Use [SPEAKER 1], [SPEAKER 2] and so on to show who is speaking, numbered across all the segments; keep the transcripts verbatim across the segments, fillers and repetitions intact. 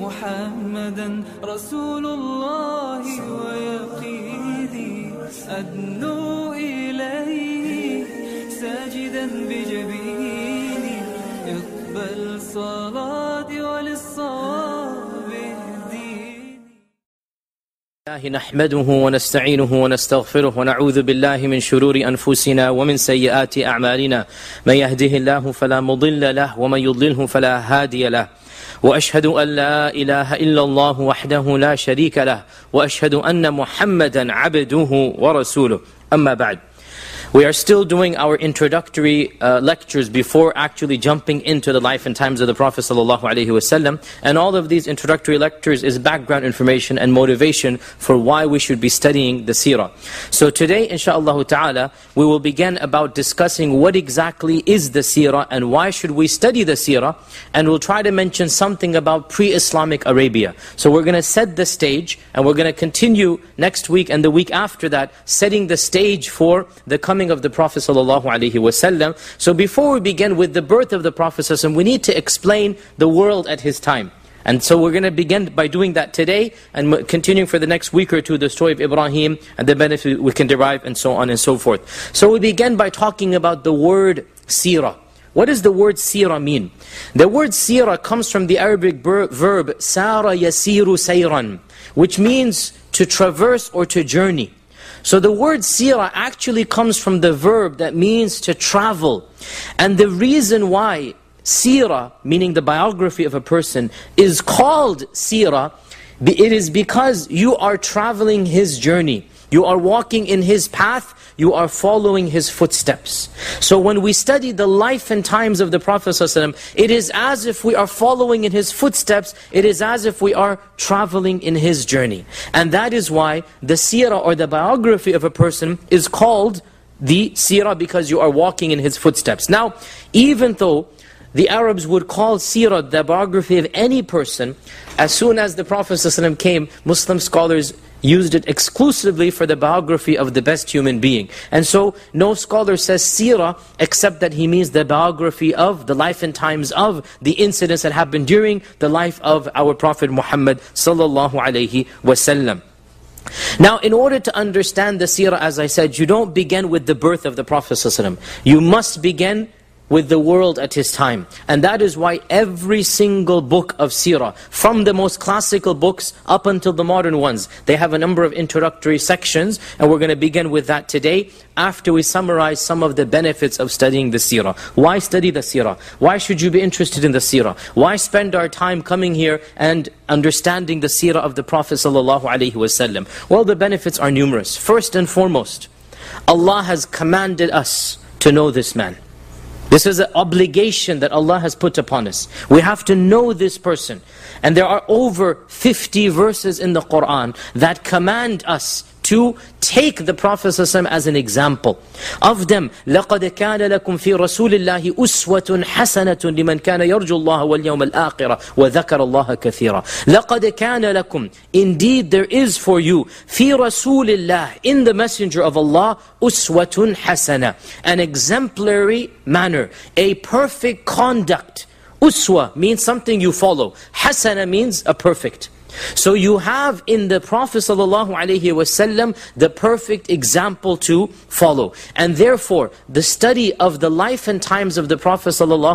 [SPEAKER 1] محمدا رسول الله ويقيني أدنو إليه ساجدا بجبيني اقبل صلاتي وللصواب اهديني.
[SPEAKER 2] الله نحمده ونستعينه ونستغفره ونعوذ بالله من شرور أنفسنا ومن سيئات أعمالنا. من يهده الله فلا مضل له ومن يضلله فلا هادي له. وأشهد أن لا إله إلا الله وحده لا شريك له وأشهد أن محمدا عبده ورسوله. أما بعد. We are still doing our introductory uh, lectures before actually jumping into the life and times of the Prophet ﷺ. And all of these introductory lectures is background information and motivation for why we should be studying the seerah. So today, inshaAllah ta'ala, we will begin about discussing what exactly is the seerah and why should we study the seerah. And we'll try to mention something about pre-Islamic Arabia. So we're going to set the stage and we're going to continue next week and the week after that, setting the stage for the coming of the Prophet ﷺ. So before we begin with the birth of the Prophet ﷺ, we need to explain the world at his time. And so we're going to begin by doing that today and continuing for the next week or two the story of Ibrahim and the benefit we can derive and so on and so forth. So we begin by talking about the word seerah. What does the word seerah mean? The word seerah comes from the Arabic verb sara yasiru sayran, which means to traverse or to journey. So the word seerah actually comes from the verb that means to travel. And the reason why seerah, meaning the biography of a person, is called seerah, it is because you are traveling his journey. You are walking in his path, you are following his footsteps. So when we study the life and times of the Prophet ﷺ, it is as if we are following in his footsteps, it is as if we are traveling in his journey. And that is why the seerah or the biography of a person is called the seerah, because you are walking in his footsteps. Now, even though the Arabs would call seerah the biography of any person, as soon as the Prophet ﷺ came, Muslim scholars used it exclusively for the biography of the best human being. And so no scholar says seerah except that he means the biography of the life and times of the incidents that happened during the life of our Prophet Muhammad sallallahu alaihi wasallam. Now, in order to understand the seerah, as I said, you don't begin with the birth of the Prophet ﷺ. You must begin with the world at his time. And that is why every single book of seerah, from the most classical books up until the modern ones, they have a number of introductory sections, and we're going to begin with that today, after we summarize some of the benefits of studying the seerah. Why study the seerah? Why should you be interested in the seerah? Why spend our time coming here and understanding the seerah of the Prophet ﷺ? Well, the benefits are numerous. First and foremost, Allah has commanded us to know this man. This is an obligation that Allah has put upon us. We have to know this person. And there are over fifty verses in the Qur'an that command us to take the Prophet ﷺ as an example. Of them, لَقَدْ كَانَ لَكُمْ فِي رَسُولِ اللَّهِ أُسْوَةٌ حَسَنَةٌ لِمَنْ كَانَ يَرْجُو اللَّهَ وَالْيَوْمَ الْآخِرَةَ وَذَكَرَ اللَّهَ كَثِيرًا. لَقَدْ كَانَ لَكُمْ, indeed there is for you, فِي رَسُولِ اللَّهِ, in the Messenger of Allah, أُسْوَةٌ حَسَنَةٌ, an exemplary manner, a perfect conduct. Uswa means something you follow. Hasana means a perfect. So you have in the Prophet ﷺ the perfect example to follow. And therefore, the study of the life and times of the Prophet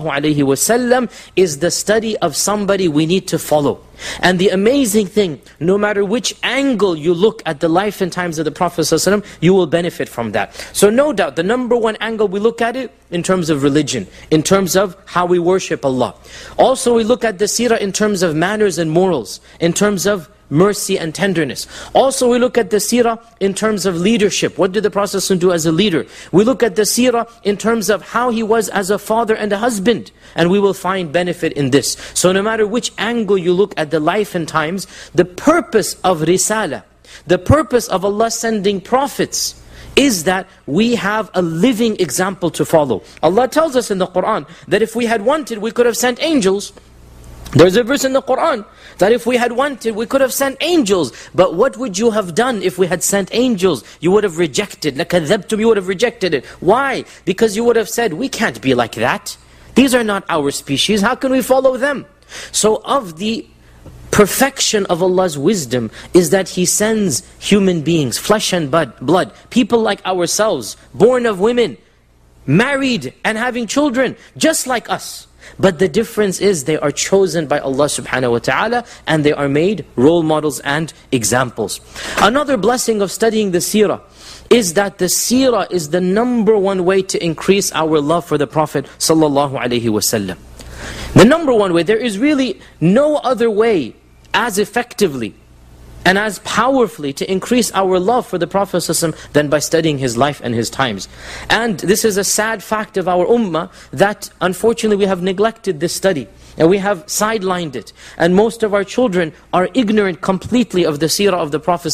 [SPEAKER 2] ﷺ is the study of somebody we need to follow. And the amazing thing, no matter which angle you look at the life and times of the Prophet ﷺ, you will benefit from that. So no doubt, the number one angle we look at it in terms of religion, in terms of how we worship Allah. Also we look at the seerah in terms of manners and morals, in terms of mercy and tenderness. Also we look at the seerah in terms of leadership. What did the Prophet ﷺ do as a leader? We look at the seerah in terms of how he was as a father and a husband. And we will find benefit in this. So no matter which angle you look at the life and times, the purpose of risala, the purpose of Allah sending prophets, is that we have a living example to follow. Allah tells us in the Qur'an that if we had wanted, we could have sent angels. There's a verse in the Qur'an that if we had wanted, we could have sent angels. But what would you have done if we had sent angels? You would have rejected. لَكَذَّبْتُمْ, you would have rejected it. Why? Because you would have said, we can't be like that. These are not our species. How can we follow them? So of the perfection of Allah's wisdom is that He sends human beings, flesh and blood, people like ourselves, born of women, married and having children, just like us. But the difference is they are chosen by Allah subhanahu wa ta'ala and they are made role models and examples. Another blessing of studying the seerah is that the seerah is the number one way to increase our love for the Prophet sallallahu alaihi wasallam. The number one way, there is really no other way as effectively and as powerfully to increase our love for the Prophet ﷺ than by studying his life and his times. And this is a sad fact of our ummah that unfortunately we have neglected this study. And we have sidelined it. And most of our children are ignorant completely of the seerah of the Prophet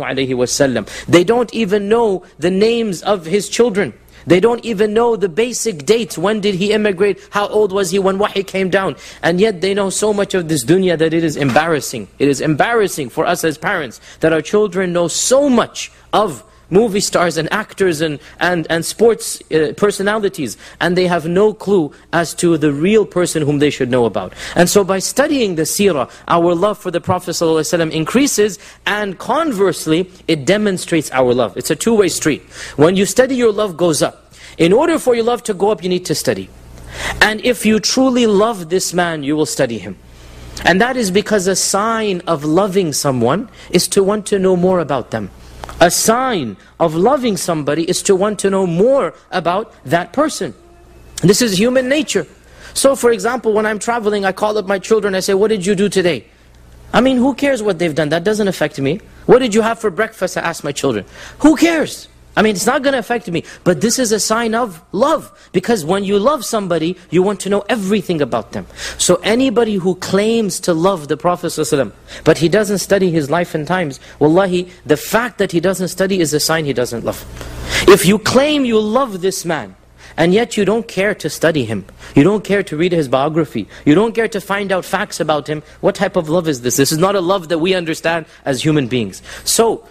[SPEAKER 2] ﷺ. They don't even know the names of his children. They don't even know the basic dates. When did he immigrate? How old was he when wahi came down? And yet they know so much of this dunya that it is embarrassing. It is embarrassing for us as parents that our children know so much of movie stars and actors and, and, and sports uh, personalities, and they have no clue as to the real person whom they should know about. And so by studying the seerah, our love for the Prophet ﷺ increases, and conversely, it demonstrates our love. It's a two-way street. When you study, your love goes up. In order for your love to go up, you need to study. And if you truly love this man, you will study him. And that is because a sign of loving someone is to want to know more about them. A sign of loving somebody is to want to know more about that person. This is human nature. So for example, when I'm traveling, I call up my children, I say, what did you do today? I mean, who cares what they've done? That doesn't affect me. What did you have for breakfast? I ask my children. Who cares? I mean, it's not going to affect me. But this is a sign of love. Because when you love somebody, you want to know everything about them. So anybody who claims to love the Prophet ﷺ, but he doesn't study his life and times, wallahi, the fact that he doesn't study is a sign he doesn't love. If you claim you love this man, and yet you don't care to study him, you don't care to read his biography, you don't care to find out facts about him, what type of love is this? This is not a love that we understand as human beings. So,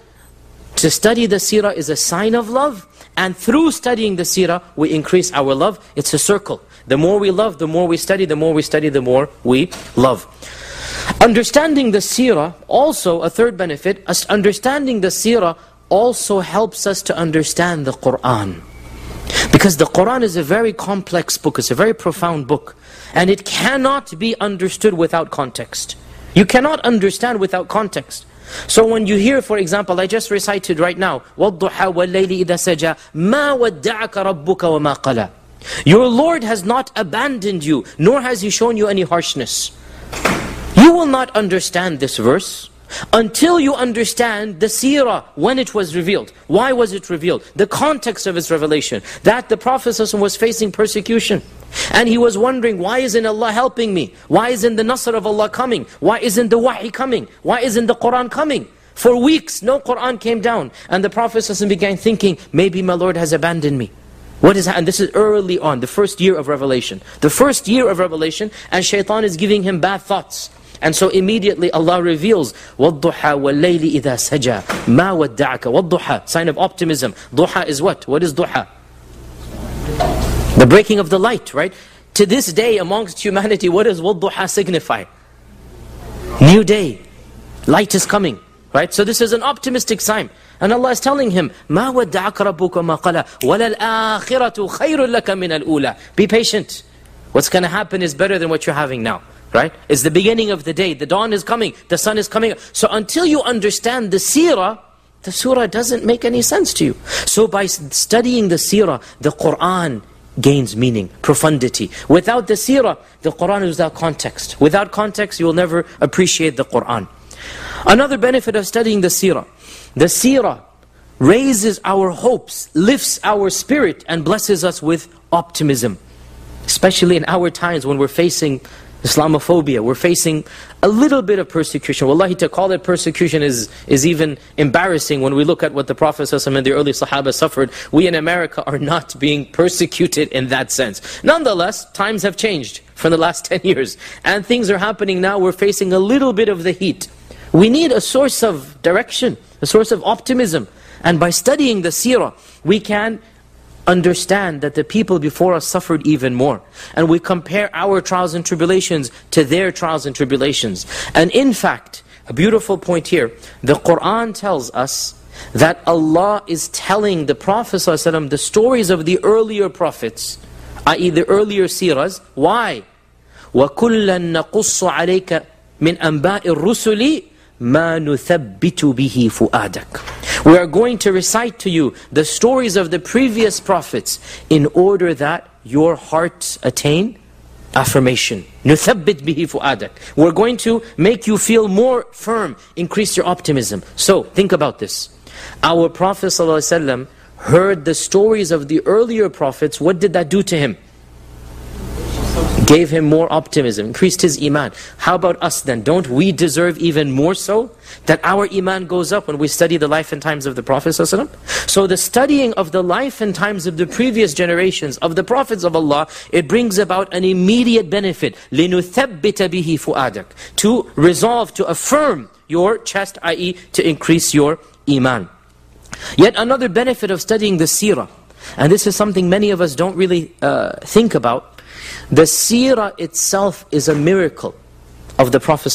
[SPEAKER 2] to study the seerah is a sign of love, and through studying the seerah, we increase our love. It's a circle. The more we love, the more we study, the more we study, the more we love. Understanding the seerah, also a third benefit, understanding the seerah also helps us to understand the Qur'an. Because the Qur'an is a very complex book, it's a very profound book, and it cannot be understood without context. You cannot understand without context. So when you hear, for example, I just recited right now, وَالضُّحَى وَاللَّيْلِ إِذَا سَجَى مَا وَدَّعَكَ رَبُّكَ وَمَا قَلَى. Your Lord has not abandoned you, nor has He shown you any harshness. You will not understand this verse until you understand the seerah, when it was revealed. Why was it revealed? The context of its revelation. That the Prophet ﷺ was facing persecution. And he was wondering, why isn't Allah helping me? Why isn't the nasr of Allah coming? Why isn't the wahi coming? Why isn't the Qur'an coming? For weeks, no Qur'an came down. And the Prophet ﷺ began thinking, maybe my Lord has abandoned me. What is that? And this is early on, the first year of revelation. The first year of revelation, and shaitan is giving him bad thoughts. And so immediately Allah reveals, وَالضُّحَى وَاللَّيْلِ إِذَا سَجَى مَا وَدَّعَكَ. وَالضُّحَى, sign of optimism. Duha is what? What is duha? The breaking of the light, right? To this day amongst humanity, what does وَالضُّحَى signify? New day. Light is coming, right? So this is an optimistic sign. And Allah is telling him, مَا وَدَّعَكَ رَبُّكَ مَا قَلَى وَلَلْآخِرَةُ خَيْرٌ لَكَ مِنَ الْأُولَى. Be patient. What's going to happen is better than what you're having now. Right? It's the beginning of the day. The dawn is coming. The sun is coming. So until you understand the seerah, the surah doesn't make any sense to you. So by studying the seerah, the Qur'an gains meaning, profundity. Without the seerah, the Qur'an is without context. Without context, you will never appreciate the Qur'an. Another benefit of studying the seerah, the seerah raises our hopes, lifts our spirit, and blesses us with optimism. Especially in our times when we're facing Islamophobia, we're facing a little bit of persecution. Wallahi, to call it persecution is, is even embarrassing when we look at what the Prophet ﷺ and the early Sahaba suffered. We in America are not being persecuted in that sense. Nonetheless, times have changed from the last ten years. And things are happening now, we're facing a little bit of the heat. We need a source of direction, a source of optimism. And by studying the seerah, we can understand that the people before us suffered even more. And we compare our trials and tribulations to their trials and tribulations. And in fact, a beautiful point here, the Qur'an tells us that Allah is telling the Prophet ﷺ the stories of the earlier prophets, that is the earlier seerahs. Why? وَكُلًّا نَقُصُّ عَلَيْكَ مِنْ أَنْبَاءِ الرُّسُلِ مَا نُثَبِّتُ بِهِ فُؤَادَكَ. We are going to recite to you the stories of the previous prophets in order that your hearts attain affirmation. نُثَبِّتْ بِهِ فُؤَادَكَ. We're going to make you feel more firm, increase your optimism. So, think about this. Our Prophet ﷺ heard the stories of the earlier prophets. What did that do to him? Gave him more optimism, increased his iman. How about us then? Don't we deserve even more so? That our iman goes up when we study the life and times of the Prophet ﷺ? So the studying of the life and times of the previous generations, of the Prophets of Allah, it brings about an immediate benefit. لِنُثَبِّتَ بِهِ فُؤَادَكَ. To resolve, to affirm your chest, that is to increase your iman. Yet another benefit of studying the seerah, and this is something many of us don't really uh, think about, the seerah itself is a miracle of the Prophet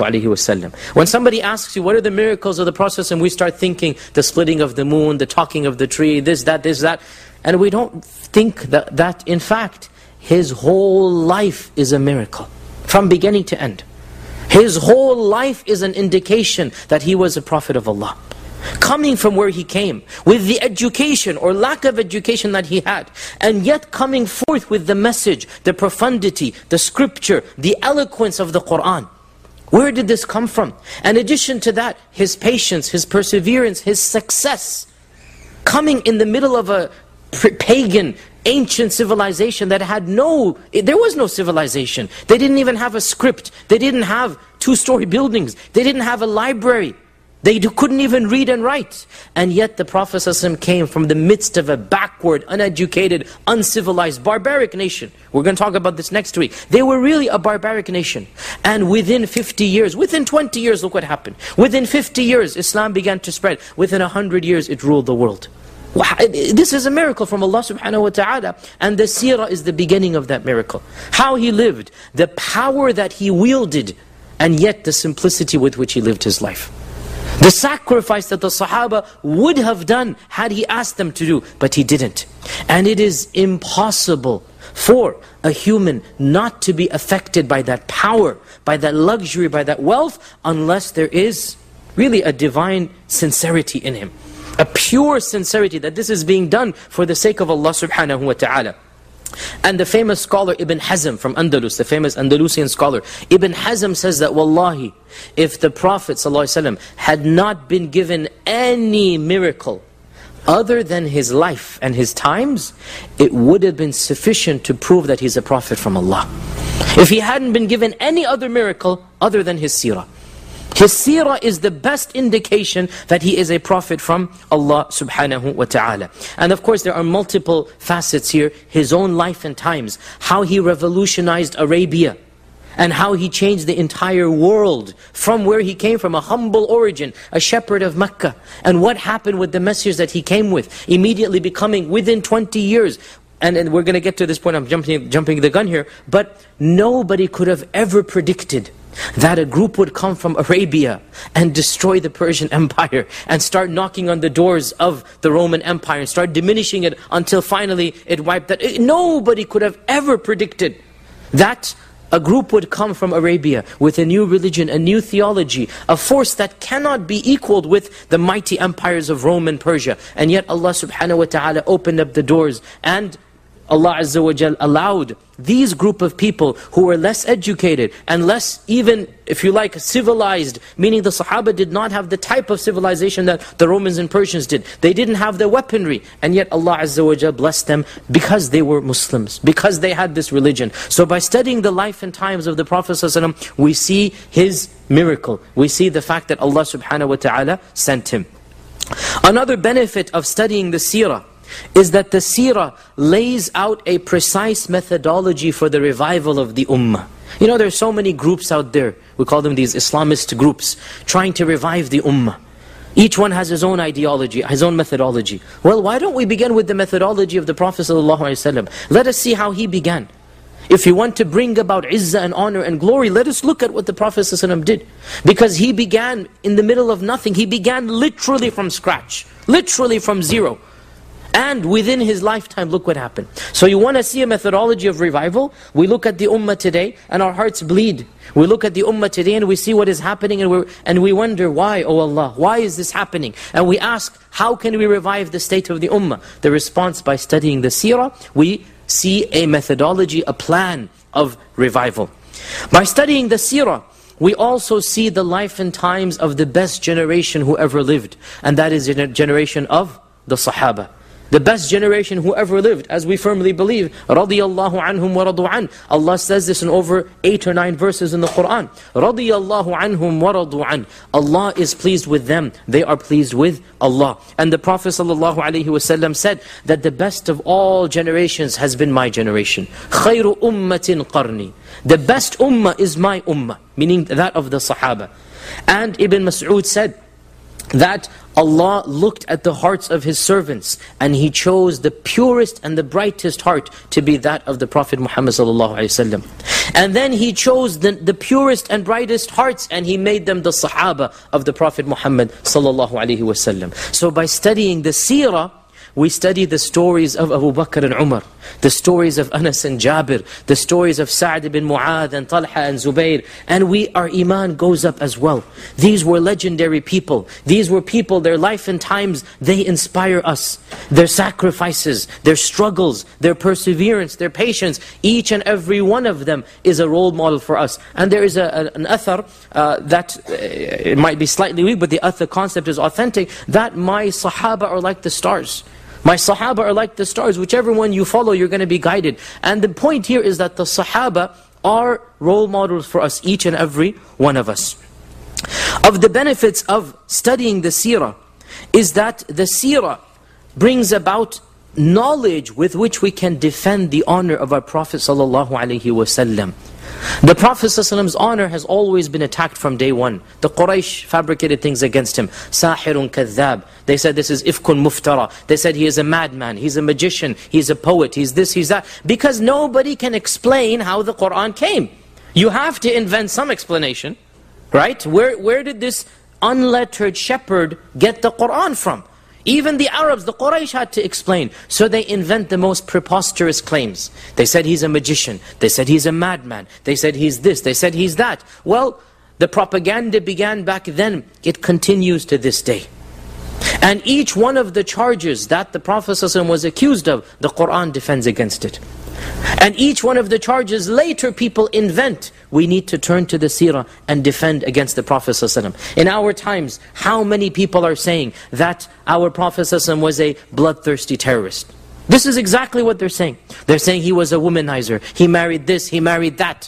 [SPEAKER 2] ﷺ. When somebody asks you, what are the miracles of the Prophet, and we start thinking, the splitting of the moon, the talking of the tree, this, that, this, that, and we don't think that, that in fact, his whole life is a miracle, from beginning to end. His whole life is an indication that he was a Prophet of Allah. Coming from where he came, with the education or lack of education that he had, and yet coming forth with the message, the profundity, the scripture, the eloquence of the Qur'an. Where did this come from? In addition to that, his patience, his perseverance, his success. Coming in the middle of a pagan, ancient civilization that had no, there was no civilization. They didn't even have a script. They didn't have two-story buildings. They didn't have a library. They couldn't even read and write. And yet the Prophet ﷺ came from the midst of a backward, uneducated, uncivilized, barbaric nation. We're going to talk about this next week. They were really a barbaric nation. And within fifty years, within twenty years, look what happened. Within fifty years, Islam began to spread. Within one hundred years, it ruled the world. This is a miracle from Allah subhanahu wa ta'ala. And the seerah is the beginning of that miracle. How he lived, the power that he wielded, and yet the simplicity with which he lived his life. The sacrifice that the Sahaba would have done had he asked them to do, but he didn't. And it is impossible for a human not to be affected by that power, by that luxury, by that wealth, unless there is really a divine sincerity in him. A pure sincerity that this is being done for the sake of Allah subhanahu wa ta'ala. And the famous scholar Ibn Hazm from Andalus, the famous Andalusian scholar, Ibn Hazm says that, Wallahi, if the Prophet ﷺ had not been given any miracle other than his life and his times, it would have been sufficient to prove that he's a prophet from Allah. If he hadn't been given any other miracle other than his seerah. His seerah is the best indication that he is a prophet from Allah subhanahu wa ta'ala. And of course there are multiple facets here. His own life and times. How he revolutionized Arabia. And how he changed the entire world. From where he came from, a humble origin. A shepherd of Mecca. And what happened with the message that he came with. Immediately becoming, within twenty years. And, and we're going to get to this point, I'm jumping, jumping the gun here. But nobody could have ever predicted that a group would come from Arabia and destroy the Persian Empire and start knocking on the doors of the Roman Empire and start diminishing it until finally it wiped that. Nobody could have ever predicted that a group would come from Arabia with a new religion, a new theology, a force that cannot be equaled with the mighty empires of Rome and Persia. And yet Allah subhanahu wa ta'ala opened up the doors, and Allah Azza wa Jal allowed these group of people who were less educated and less even, if you like, civilized, meaning the Sahaba did not have the type of civilization that the Romans and Persians did. They didn't have the weaponry, and yet Allah Azza wa Jal blessed them because they were Muslims, because they had this religion. So by studying the life and times of the Prophet ﷺ, we see his miracle. We see the fact that Allah subhanahu wa ta'ala sent him. Another benefit of studying the seerah is that the seerah lays out a precise methodology for the revival of the ummah. You know, there are so many groups out there, we call them these Islamist groups, trying to revive the ummah. Each one has his own ideology, his own methodology. Well, why don't we begin with the methodology of the Prophet ﷺ? Let us see how he began. If you want to bring about izzah and honor and glory, let us look at what the Prophet ﷺ did. Because he began in the middle of nothing. He began literally from scratch. Literally from zero. And within his lifetime, look what happened. So you want to see a methodology of revival? We look at the ummah today and our hearts bleed. We look at the ummah today and we see what is happening and, we're, and we wonder, why, oh Allah, why is this happening? And we ask, how can we revive the state of the ummah? The response, by studying the seerah, we see a methodology, a plan of revival. By studying the seerah, we also see the life and times of the best generation who ever lived. And that is a generation of the Sahaba. The best generation who ever lived, as we firmly believe, رَضِيَ اللَّهُ عَنْهُمْ وَرَضُوا عَنْهُ. Allah says this in over eight or nine verses in the Qur'an. رَضِيَ اللَّهُ عَنْهُمْ وَرَضُوا عَنْهُ. Allah is pleased with them, they are pleased with Allah. And the Prophet ﷺ said that the best of all generations has been my generation. خَيْرُ أُمَّةٍ قَرْنِي. The best ummah is my ummah, meaning that of the Sahaba. And Ibn Mas'ud said that Allah looked at the hearts of His servants and He chose the purest and the brightest heart to be that of the Prophet Muhammad ﷺ. And then He chose the, the purest and brightest hearts and He made them the Sahaba of the Prophet Muhammad ﷺ. So by studying the seerah, we study the stories of Abu Bakr and Umar, the stories of Anas and Jabir, the stories of Sa'd ibn Mu'adh and Talha and Zubayr, and we, our iman goes up as well. These were legendary people. These were people, their life and times, they inspire us. Their sacrifices, their struggles, their perseverance, their patience, each and every one of them is a role model for us. And there is a, a, an athar uh, that, uh, it might be slightly weak, but the athar concept is authentic, that my Sahaba are like the stars. My Sahaba are like the stars. Whichever one you follow, you're going to be guided. And the point here is that the Sahaba are role models for us, each and every one of us. Of the benefits of studying the seerah is that the seerah brings about knowledge with which we can defend the honor of our Prophet ﷺ. The Prophet ﷺ's honor has always been attacked from day one. The Quraysh fabricated things against him. Sahirun kadhab. They said this is ifkun muftara. They said he is a madman, he's a magician, he's a poet, he's this, he's that. Because nobody can explain how the Qur'an came. You have to invent some explanation, right? Where, where did this unlettered shepherd get the Qur'an from? Even the Arabs, the Quraysh had to explain. So they invent the most preposterous claims. They said he's a magician. They said he's a madman. They said he's this. They said he's that. Well, the propaganda began back then. It continues to this day. And each one of the charges that the Prophet ﷺ was accused of, the Qur'an defends against it. And each one of the charges later people invent. We need to turn to the seerah and defend against the Prophet ﷺ. In our times, how many people are saying that our Prophet ﷺ was a bloodthirsty terrorist? This is exactly what they're saying. They're saying he was a womanizer. He married this, he married that.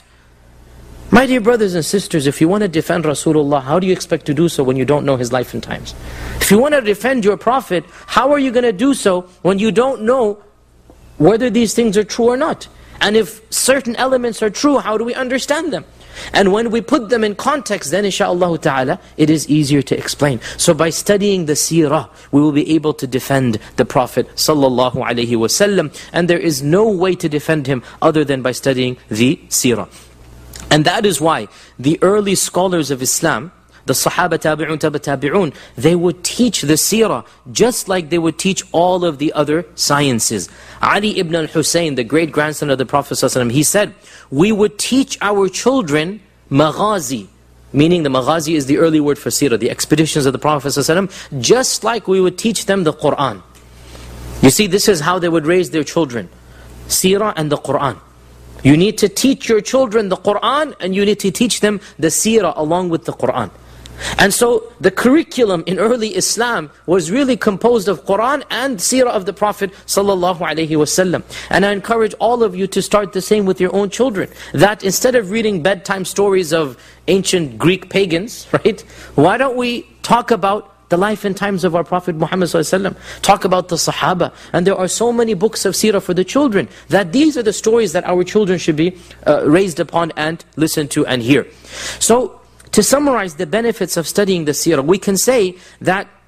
[SPEAKER 2] My dear brothers and sisters, if you want to defend Rasulullah, how do you expect to do so when you don't know his life and times? If you want to defend your Prophet, how are you going to do so when you don't know whether these things are true or not? And if certain elements are true, how do we understand them? And when we put them in context, then insha'Allah ta'ala, it is easier to explain. So by studying the seerah, we will be able to defend the Prophet sallallahu alaihi wasallam. And there is no way to defend him other than by studying the seerah. And that is why the early scholars of Islam, the Sahaba, Tabi'un, Tabi' Tabi'un, they would teach the seerah just like they would teach all of the other sciences. Ali ibn al-Husayn, the great grandson of the Prophet ﷺ, he said, we would teach our children maghazi, meaning the maghazi is the early word for seerah, the expeditions of the Prophet ﷺ, just like we would teach them the Qur'an. You see, this is how they would raise their children, seerah and the Qur'an. You need to teach your children the Qur'an and you need to teach them the seerah along with the Qur'an. And so the curriculum in early Islam was really composed of Qur'an and seerah of the Prophet sallallahu alaihi wasallam. And I encourage all of you to start the same with your own children. That instead of reading bedtime stories of ancient Greek pagans, right? Why don't we talk about the life and times of our Prophet Muhammad sallallahu alaihi wasallam? Talk about the Sahaba. And there are so many books of seerah for the children, that these are the stories that our children should be uh, raised upon and listen to and hear. So, to summarize the benefits of studying the seerah, we can say that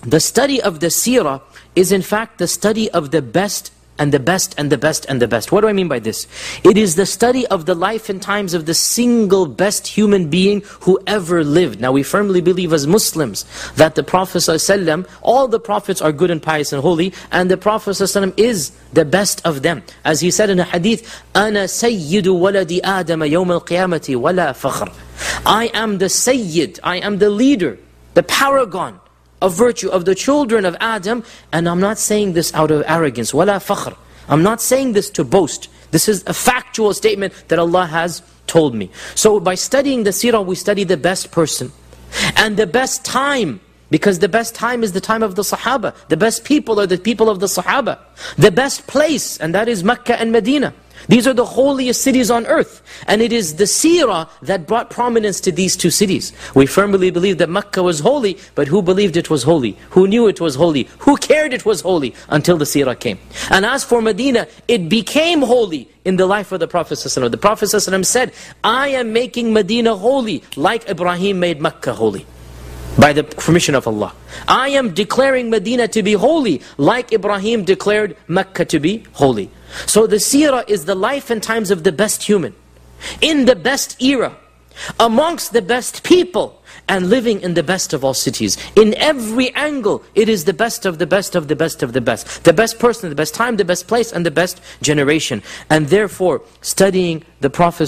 [SPEAKER 2] the study of the seerah is in fact the study of the best and the best and the best and the best. What do I mean by this? It is the study of the life and times of the single best human being who ever lived. Now we firmly believe as Muslims that the Prophet ﷺ, all the prophets are good and pious and holy, and the Prophet ﷺ is the best of them. As he said in a hadith, أَنَا سَيِّدُ وَلَدِ آدَمَ يَوْمَ الْقِيَامَةِ وَلَا فَخْرٍ. I am the Sayyid, I am the leader, the paragon of virtue of the children of Adam, and I'm not saying this out of arrogance, wala fakhr. I'm not saying this to boast. This is a factual statement that Allah has told me. So by studying the seerah, we study the best person and the best time, because the best time is the time of the Sahaba. The best people are the people of the Sahaba. The best place, and that is Mecca and Medina. These are the holiest cities on earth. And it is the seerah that brought prominence to these two cities. We firmly believe that Mecca was holy, but who believed it was holy? Who knew it was holy? Who cared it was holy? Until the seerah came. And as for Medina, it became holy in the life of the Prophet ﷺ. The Prophet ﷺ said, I am making Medina holy like Ibrahim made Mecca holy. By the permission of Allah. I am declaring Medina to be holy like Ibrahim declared Mecca to be holy. So the seerah is the life and times of the best human, in the best era, amongst the best people, and living in the best of all cities. In every angle, it is the best of the best of the best of the best. The best person, the best time, the best place, and the best generation. And therefore, studying the Prophet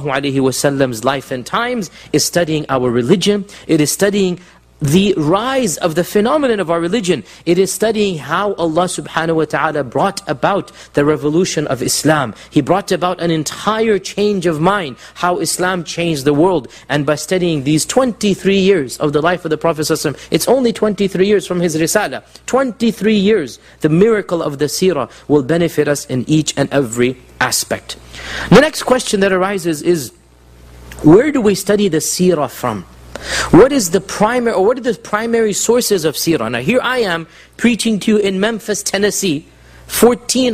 [SPEAKER 2] ﷺ's life and times is studying our religion. It is studying the rise of the phenomenon of our religion. It is studying how Allah subhanahu wa ta'ala brought about the revolution of Islam. He brought about an entire change of mind, how Islam changed the world. And by studying these twenty-three years of the life of the Prophet ﷺ, it's only twenty-three years from his Risala, twenty-three years, the miracle of the seerah will benefit us in each and every aspect. The next question that arises is, where do we study the seerah from? What is the primary, or what are the primary sources of seerah? Now here I am preaching to you in Memphis, Tennessee, fourteen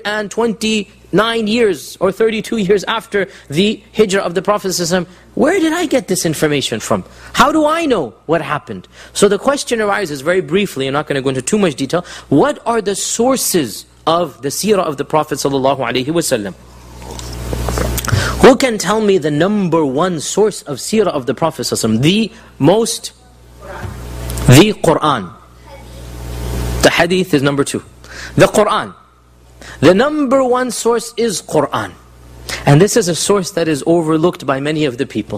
[SPEAKER 2] twenty-nine years or thirty-two years after the hijrah of the Prophet ﷺ. Where did I get this information from? How do I know what happened? So the question arises very briefly, I'm not going to go into too much detail. What are the sources of the seerah of the Prophet ﷺ? Who can tell me the number one source of seerah of the Prophet ﷺ? The most, the Qur'an. The hadith is number two. The Qur'an. The number one source is Qur'an. And this is a source that is overlooked by many of the people.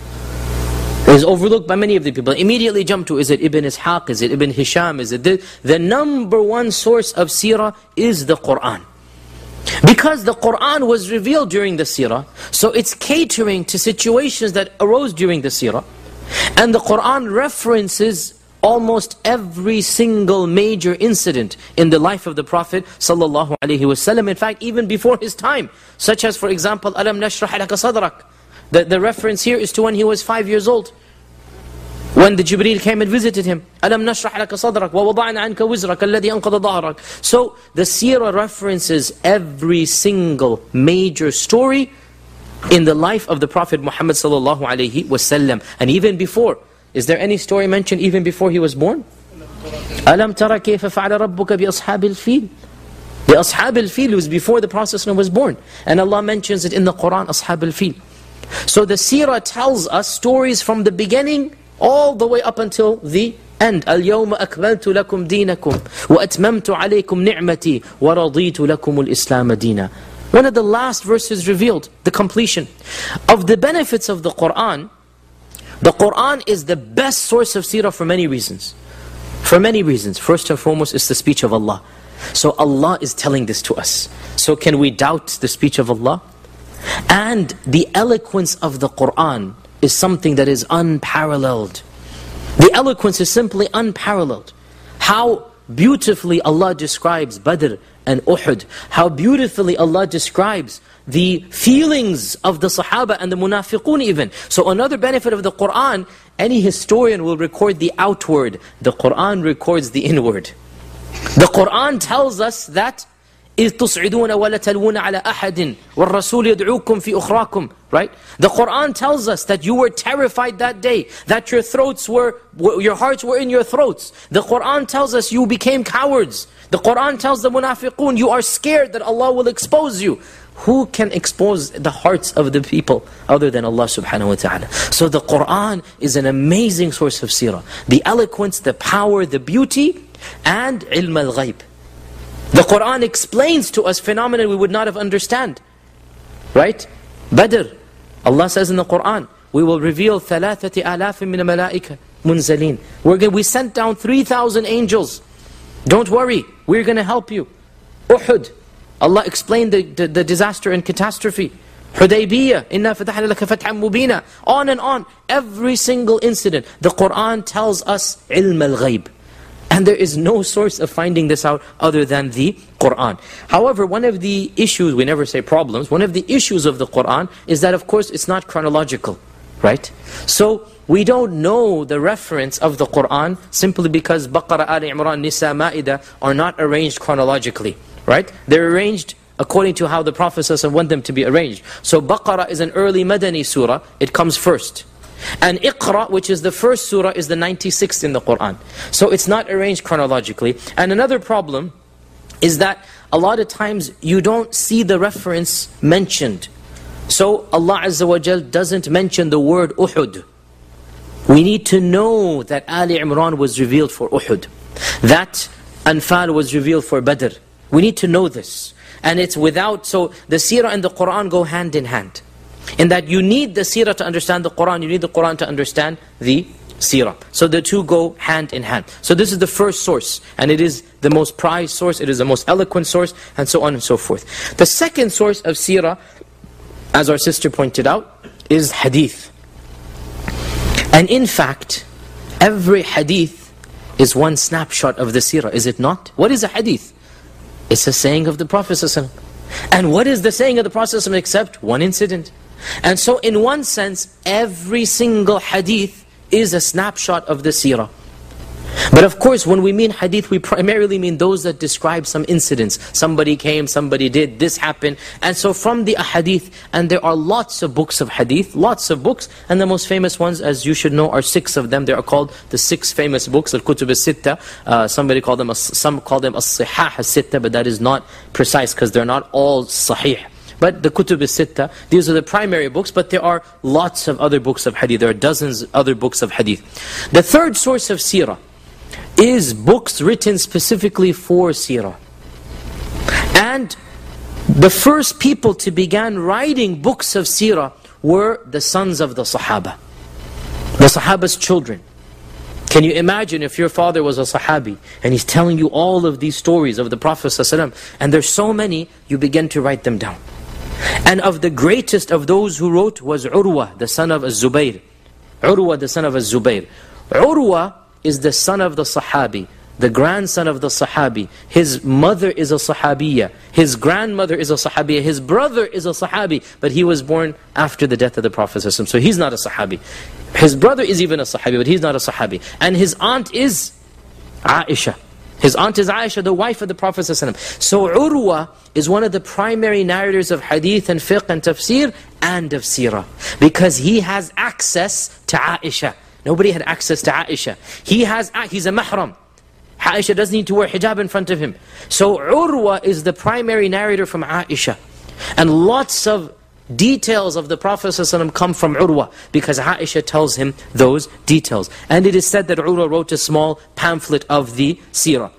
[SPEAKER 2] It is overlooked by many of the people. Immediately jump to, is it Ibn Ishaq? Is it Ibn Hisham? Is it the, the number one source of seerah is the Qur'an. Because the Qur'an was revealed during the seerah, so it's catering to situations that arose during the seerah. And the Qur'an references almost every single major incident in the life of the Prophet ﷺ. In fact, even before his time, such as, for example, Alam nashrah laka sadrak. The, the reference here is to when he was five years old, when the Jibreel came and visited him. Alam nashrah laka sadrak wa wada'na anka wizrak alladhi anqadha dhahrak. So the seerah references every single major story in the life of the Prophet Muhammad sallallahu alaihi wasallam. And even before, is there any story mentioned even before he was born? Alam tara kayfa fa'ala rabbuka bi ashabil fil. The ashabil fil was before the Prophet was born. And Allah mentions it in the Quran, ashabil fil. So the seerah tells us stories from the beginning all the way up until the end. اليوم أكملت لكم دينكم وأتممت عليكم نعمتي ورضيت لكم الإسلام دينا. One of the last verses revealed the completion of the benefits of the Qur'an. The Qur'an is the best source of seerah for many reasons. For many reasons. First and foremost, it's the speech of Allah. So Allah is telling this to us. So can we doubt the speech of Allah? And the eloquence of the Qur'an is something that is unparalleled. The eloquence is simply unparalleled. How beautifully Allah describes Badr and Uhud. How beautifully Allah describes the feelings of the Sahaba and the Munafiqun even. So another benefit of the Qur'an, any historian will record the outward. The Qur'an records the inward. The Qur'an tells us that إِذْ تُصْعِدُونَ وَلَا تَلْوُونَ عَلَىٰ أَحَدٍ وَالرَّسُولُ يَدْعُوكُمْ فِي أُخْرَاكُمْ right? The Qur'an tells us that you were terrified that day, that your throats were, your hearts were in your throats. The Qur'an tells us you became cowards. The Qur'an tells the munafiqun, you are scared that Allah will expose you. Who can expose the hearts of the people other than Allah subhanahu wa ta'ala? So the Qur'an is an amazing source of seerah. The eloquence, the power, the beauty, and ilm al-ghayb. The Qur'an explains to us phenomena we would not have understand. Right? Badr, Allah says in the Qur'an, we will reveal ثَلَاثَةِ آلَافٍ مِنَ مَلَائِكَ مُنزَلِينَ. We're going, we sent down three thousand angels. Don't worry, we're going to help you. Uhud, Allah explained the, the, the disaster and catastrophe. Hudaybiyah, إِنَّا فَتَحْنَا لَكَ فَتْحًا مُبِينًا. On and on. Every single incident, the Qur'an tells us ilm al-ghayb. And there is no source of finding this out other than the Qur'an. However, one of the issues, we never say problems, one of the issues of the Qur'an is that of course it's not chronological, right? So we don't know the reference of the Qur'an simply because Baqarah, Ali Imran, Nisa, Ma'idah are not arranged chronologically, right? They're arranged according to how the Prophet ﷺ want them to be arranged. So Baqarah is an early Madani surah, it comes first. And Iqra, which is the first surah, is the ninety-sixth in the Qur'an. So it's not arranged chronologically. And another problem is that a lot of times you don't see the reference mentioned. So Allah Azza wa Jal doesn't mention the word Uhud. We need to know that Ali Imran was revealed for Uhud. That Anfal was revealed for Badr. We need to know this. And it's without, so the seerah and the Qur'an go hand in hand. In that you need the seerah to understand the Qur'an, you need the Qur'an to understand the seerah. So the two go hand in hand. So this is the first source, and it is the most prized source, it is the most eloquent source, and so on and so forth. The second source of seerah, as our sister pointed out, is hadith. And in fact, every hadith is one snapshot of the seerah, is it not? What is a hadith? It's a saying of the Prophet ﷺ. And what is the saying of the Prophet ﷺ except one incident? And so in one sense, every single hadith is a snapshot of the seerah. But of course, when we mean hadith, we primarily mean those that describe some incidents. Somebody came, somebody did, this happened. And so from the ahadith, and there are lots of books of hadith, lots of books, and the most famous ones, as you should know, are six of them. They are called the six famous books, Al-Kutub al-Sitta. Uh, somebody called them, some call them As-Sihah al-Sitta, but that is not precise, because they're not all sahih. But the Kutub al-Sitta, these are the primary books, but there are lots of other books of hadith. There are dozens of other books of hadith. The third source of seerah is books written specifically for seerah. And the first people to begin writing books of seerah were the sons of the Sahaba. The Sahaba's children. Can you imagine if your father was a Sahabi and he's telling you all of these stories of the Prophet ﷺ, and there's so many, you begin to write them down. And of the greatest of those who wrote was Urwa, the son of Az-Zubayr. Urwa, the son of Az-Zubayr. Urwa is the son of the Sahabi, the grandson of the Sahabi. His mother is a Sahabiya. His grandmother is a Sahabiya. His brother is a Sahabi, but he was born after the death of the Prophet ﷺ, so he's not a Sahabi. His brother is even a Sahabi, but he's not a Sahabi. And his aunt is Aisha. His aunt is Aisha, the wife of the Prophet ﷺ. So Urwa is one of the primary narrators of hadith and fiqh and tafsir and of seerah, because he has access to Aisha. Nobody had access to Aisha. He has, he's a mahram. Aisha doesn't need to wear hijab in front of him. So Urwa is the primary narrator from Aisha. And lots of details of the Prophet ﷺ come from Urwa, because Aisha tells him those details. And it is said that Urwa wrote a small pamphlet of the seerah.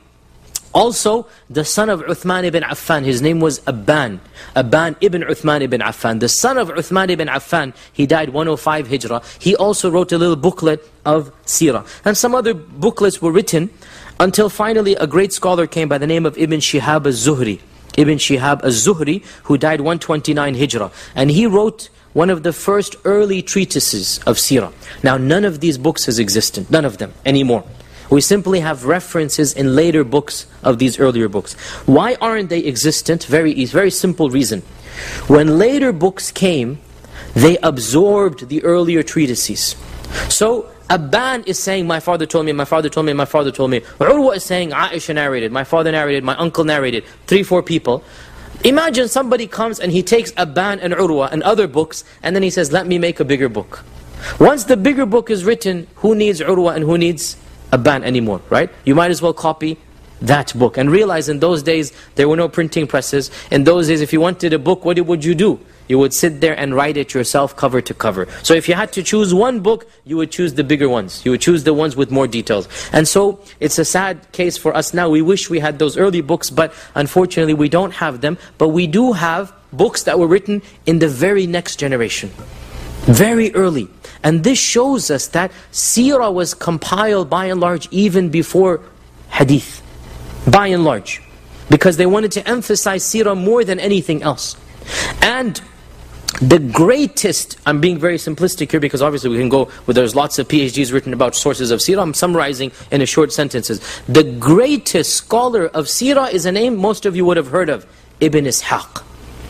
[SPEAKER 2] Also, the son of Uthman ibn Affan, his name was Abban. Abban ibn Uthman ibn Affan. The son of Uthman ibn Affan, he died one oh five Hijrah. He also wrote a little booklet of seerah. And some other booklets were written until finally a great scholar came by the name of Ibn Shihab al-Zuhri. Ibn Shihab al-Zuhri, who died one twenty-nine Hijrah. And he wrote one of the first early treatises of seerah. Now none of these books is existent, none of them anymore. We simply have references in later books of these earlier books. Why aren't they existent? Very easy, very simple reason. When later books came, they absorbed the earlier treatises. So Abban is saying, my father told me, my father told me, my father told me. Urwa is saying, Aisha narrated, my father narrated, my uncle narrated, three, four people. Imagine somebody comes and he takes Abban and Urwa and other books, and then he says, let me make a bigger book. Once the bigger book is written, who needs Urwa and who needs Abban anymore, right? You might as well copy that book. And realize in those days, there were no printing presses. In those days, if you wanted a book, what would you do? You would sit there and write it yourself, cover to cover. So if you had to choose one book, you would choose the bigger ones. You would choose the ones with more details. And so, it's a sad case for us now. We wish we had those early books, but unfortunately we don't have them. But we do have books that were written in the very next generation. Very early. And this shows us that seerah was compiled by and large even before hadith. By and large. Because they wanted to emphasize seerah more than anything else. And the greatest, I'm being very simplistic here because obviously we can go, where there's lots of PhDs written about sources of seerah. I'm summarizing in a short sentences. The greatest scholar of seerah is a name most of you would have heard of. Ibn Ishaq.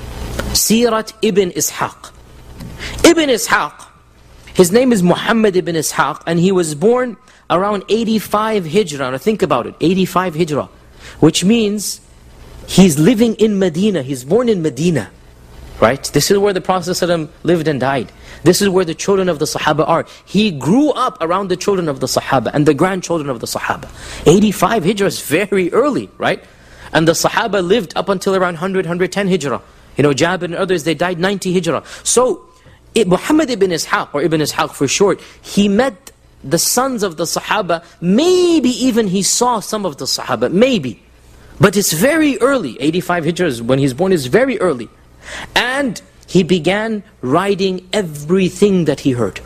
[SPEAKER 2] Sirat Ibn Ishaq. Ibn Ishaq, his name is Muhammad ibn Ishaq, and he was born around eighty-five Hijrah. Now think about it, eighty-five Hijrah. Which means he's living in Medina, he's born in Medina. Right? This is where the Prophet ﷺ lived and died. This is where the children of the Sahaba are. He grew up around the children of the Sahaba and the grandchildren of the Sahaba. eighty-five Hijrah is very early, right? And the Sahaba lived up until around one hundred, one hundred ten Hijrah. You know, Jabir and others, they died ninety Hijrah. So, it, Muhammad ibn Ishaq, or Ibn Ishaq for short, he met the sons of the Sahaba. Maybe even he saw some of the Sahaba, maybe. But it's very early. eighty-five Hijrah is when he's born, is very early. And he began writing everything that he heard.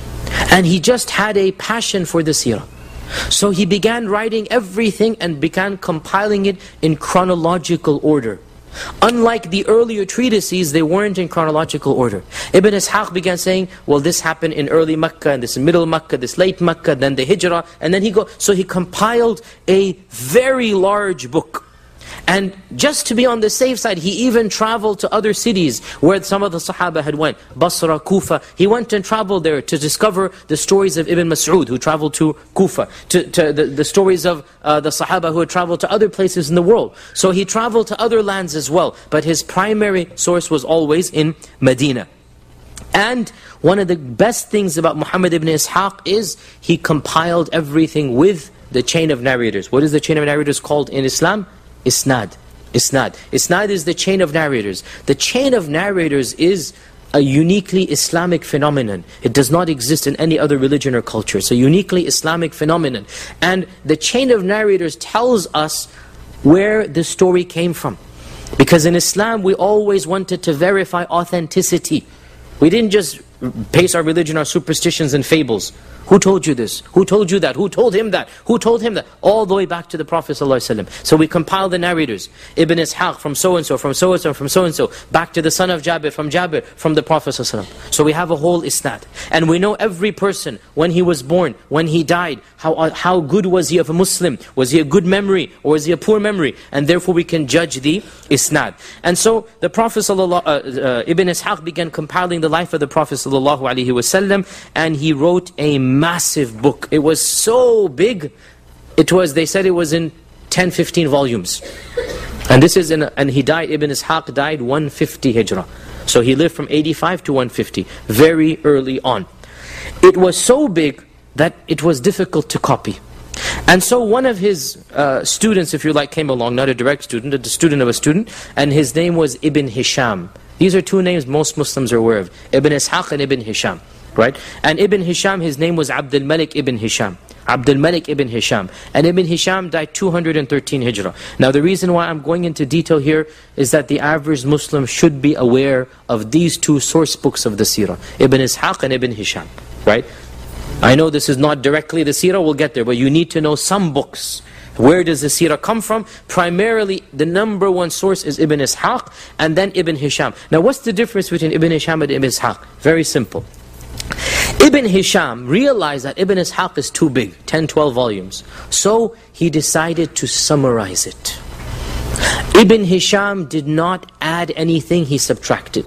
[SPEAKER 2] And he just had a passion for the seerah. So he began writing everything and began compiling it in chronological order. Unlike the earlier treatises, they weren't in chronological order. Ibn Ishaq began saying, well, this happened in early Makkah, and this in middle Makkah, this late Makkah, then the Hijrah, and then he go. So he compiled a very large book. And just to be on the safe side, he even traveled to other cities where some of the Sahaba had went. Basra, Kufa. He went and traveled there to discover the stories of Ibn Mas'ud, who traveled to Kufa. To, to the, the stories of uh, the Sahaba who had traveled to other places in the world. So he traveled to other lands as well. But his primary source was always in Medina. And one of the best things about Muhammad ibn Ishaq is he compiled everything with the chain of narrators. What is the chain of narrators called in Islam? Isnad. Isnad. Isnad is the chain of narrators. The chain of narrators is a uniquely Islamic phenomenon. It does not exist in any other religion or culture. It's a uniquely Islamic phenomenon. And the chain of narrators tells us where the story came from. Because in Islam, we always wanted to verify authenticity. We didn't just base our religion on superstitions and fables. Who told you this? Who told you that? Who told him that? Who told him that? All the way back to the Prophet ﷺ. So we compile the narrators. Ibn Ishaq from so-and-so, from so-and-so, from so-and-so. Back to the son of Jabir, from Jabir, from the Prophet ﷺ. So we have a whole isnad. And we know every person, when he was born, when he died, how, how good was he of a Muslim? Was he a good memory or was he a poor memory? And therefore we can judge the isnad. And so the Prophet ﷺ, uh, uh, Ibn Ishaq began compiling the life of the Prophet ﷺ, and he wrote a massive book. It was so big, it was, they said it was in ten, fifteen volumes. And this is in, a, and he died, Ibn Ishaq died one fifty Hijrah. So he lived from eighty-five to one fifty, very early on. It was so big that it was difficult to copy. And so one of his uh, students, if you like, came along, not a direct student, a student of a student, and his name was Ibn Hisham. These are two names most Muslims are aware of, Ibn Ishaq and Ibn Hisham. Right? And Ibn Hisham, his name was Abdul Malik ibn Hisham. Abdul Malik ibn Hisham. And Ibn Hisham died two hundred thirteen Hijrah. Now the reason why I'm going into detail here is that the average Muslim should be aware of these two source books of the seerah. Ibn Ishaq and Ibn Hisham. Right? I know this is not directly the seerah, we'll get there, but you need to know some books. Where does the seerah come from? Primarily, the number one source is Ibn Ishaq and then Ibn Hisham. Now what's the difference between Ibn Hisham and Ibn Ishaq? Very simple. Ibn Hisham realized that Ibn Ishaq is too big, ten, twelve volumes. So he decided to summarize it. Ibn Hisham did not add anything, he subtracted.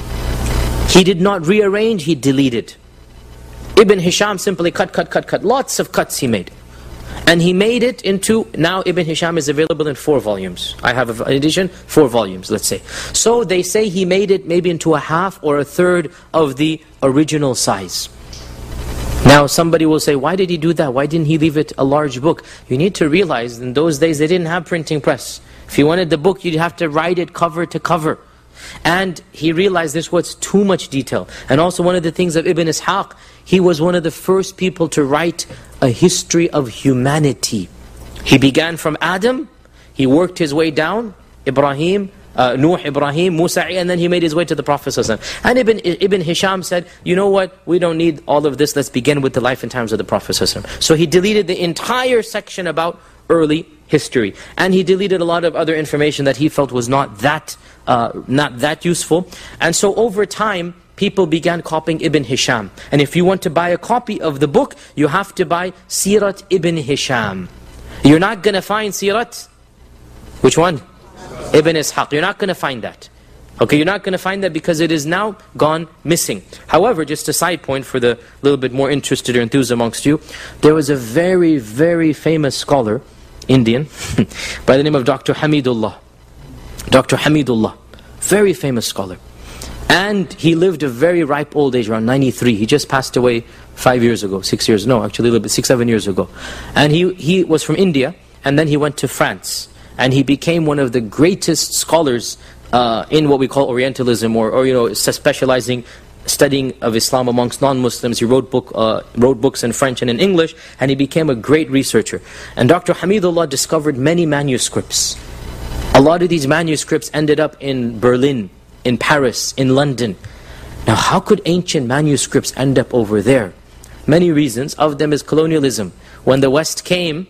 [SPEAKER 2] He did not rearrange, he deleted. Ibn Hisham simply cut, cut, cut, cut. Lots of cuts he made. And he made it into, now Ibn Hisham is available in four volumes. I have an edition, four volumes, let's say. So they say he made it maybe into a half or a third of the original size. Now somebody will say, why did he do that? Why didn't he leave it a large book? You need to realize in those days they didn't have printing press. If you wanted the book, you'd have to write it cover to cover. And he realized this was too much detail. And also one of the things of Ibn Ishaq, he was one of the first people to write a history of humanity. He began from Adam, he worked his way down, Ibrahim, uh, Nuh, Ibrahim, Musa, and then he made his way to the Prophet ﷺ. And Ibn, Ibn Hisham said, you know what, we don't need all of this, let's begin with the life and times of the Prophet ﷺ. So he deleted the entire section about early history. And he deleted a lot of other information that he felt was not that, uh, not that useful. And so over time, people began copying Ibn Hisham. And if you want to buy a copy of the book, you have to buy Sirat Ibn Hisham. You're not going to find Sirat, which one? Ibn Ishaq. You're not going to find that. Okay, you're not going to find that because it is now gone missing. However, just a side point for the little bit more interested or enthused amongst you, there was a very, very famous scholar, Indian, by the name of Doctor Hamidullah. Doctor Hamidullah, very famous scholar. And he lived a very ripe old age, around ninety-three. He just passed away five years ago, six years, no, actually a little bit, six, seven years ago. And he, he was from India, and then he went to France. And he became one of the greatest scholars uh, in what we call Orientalism, or, or you know, specializing, studying of Islam amongst non-Muslims. He wrote, book, uh, wrote books in French and in English, and he became a great researcher. And Doctor Hamidullah discovered many manuscripts. A lot of these manuscripts ended up in Berlin, in Paris, in London. Now how could ancient manuscripts end up over there? Many reasons. Of them is colonialism. When the West came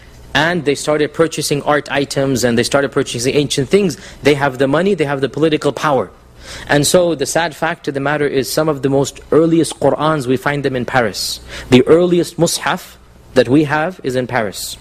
[SPEAKER 2] and they started purchasing art items and they started purchasing ancient things, they have the money, they have the political power. And so the sad fact of the matter is some of the most earliest Qur'ans, we find them in Paris. The earliest Mus'haf that we have is in Paris.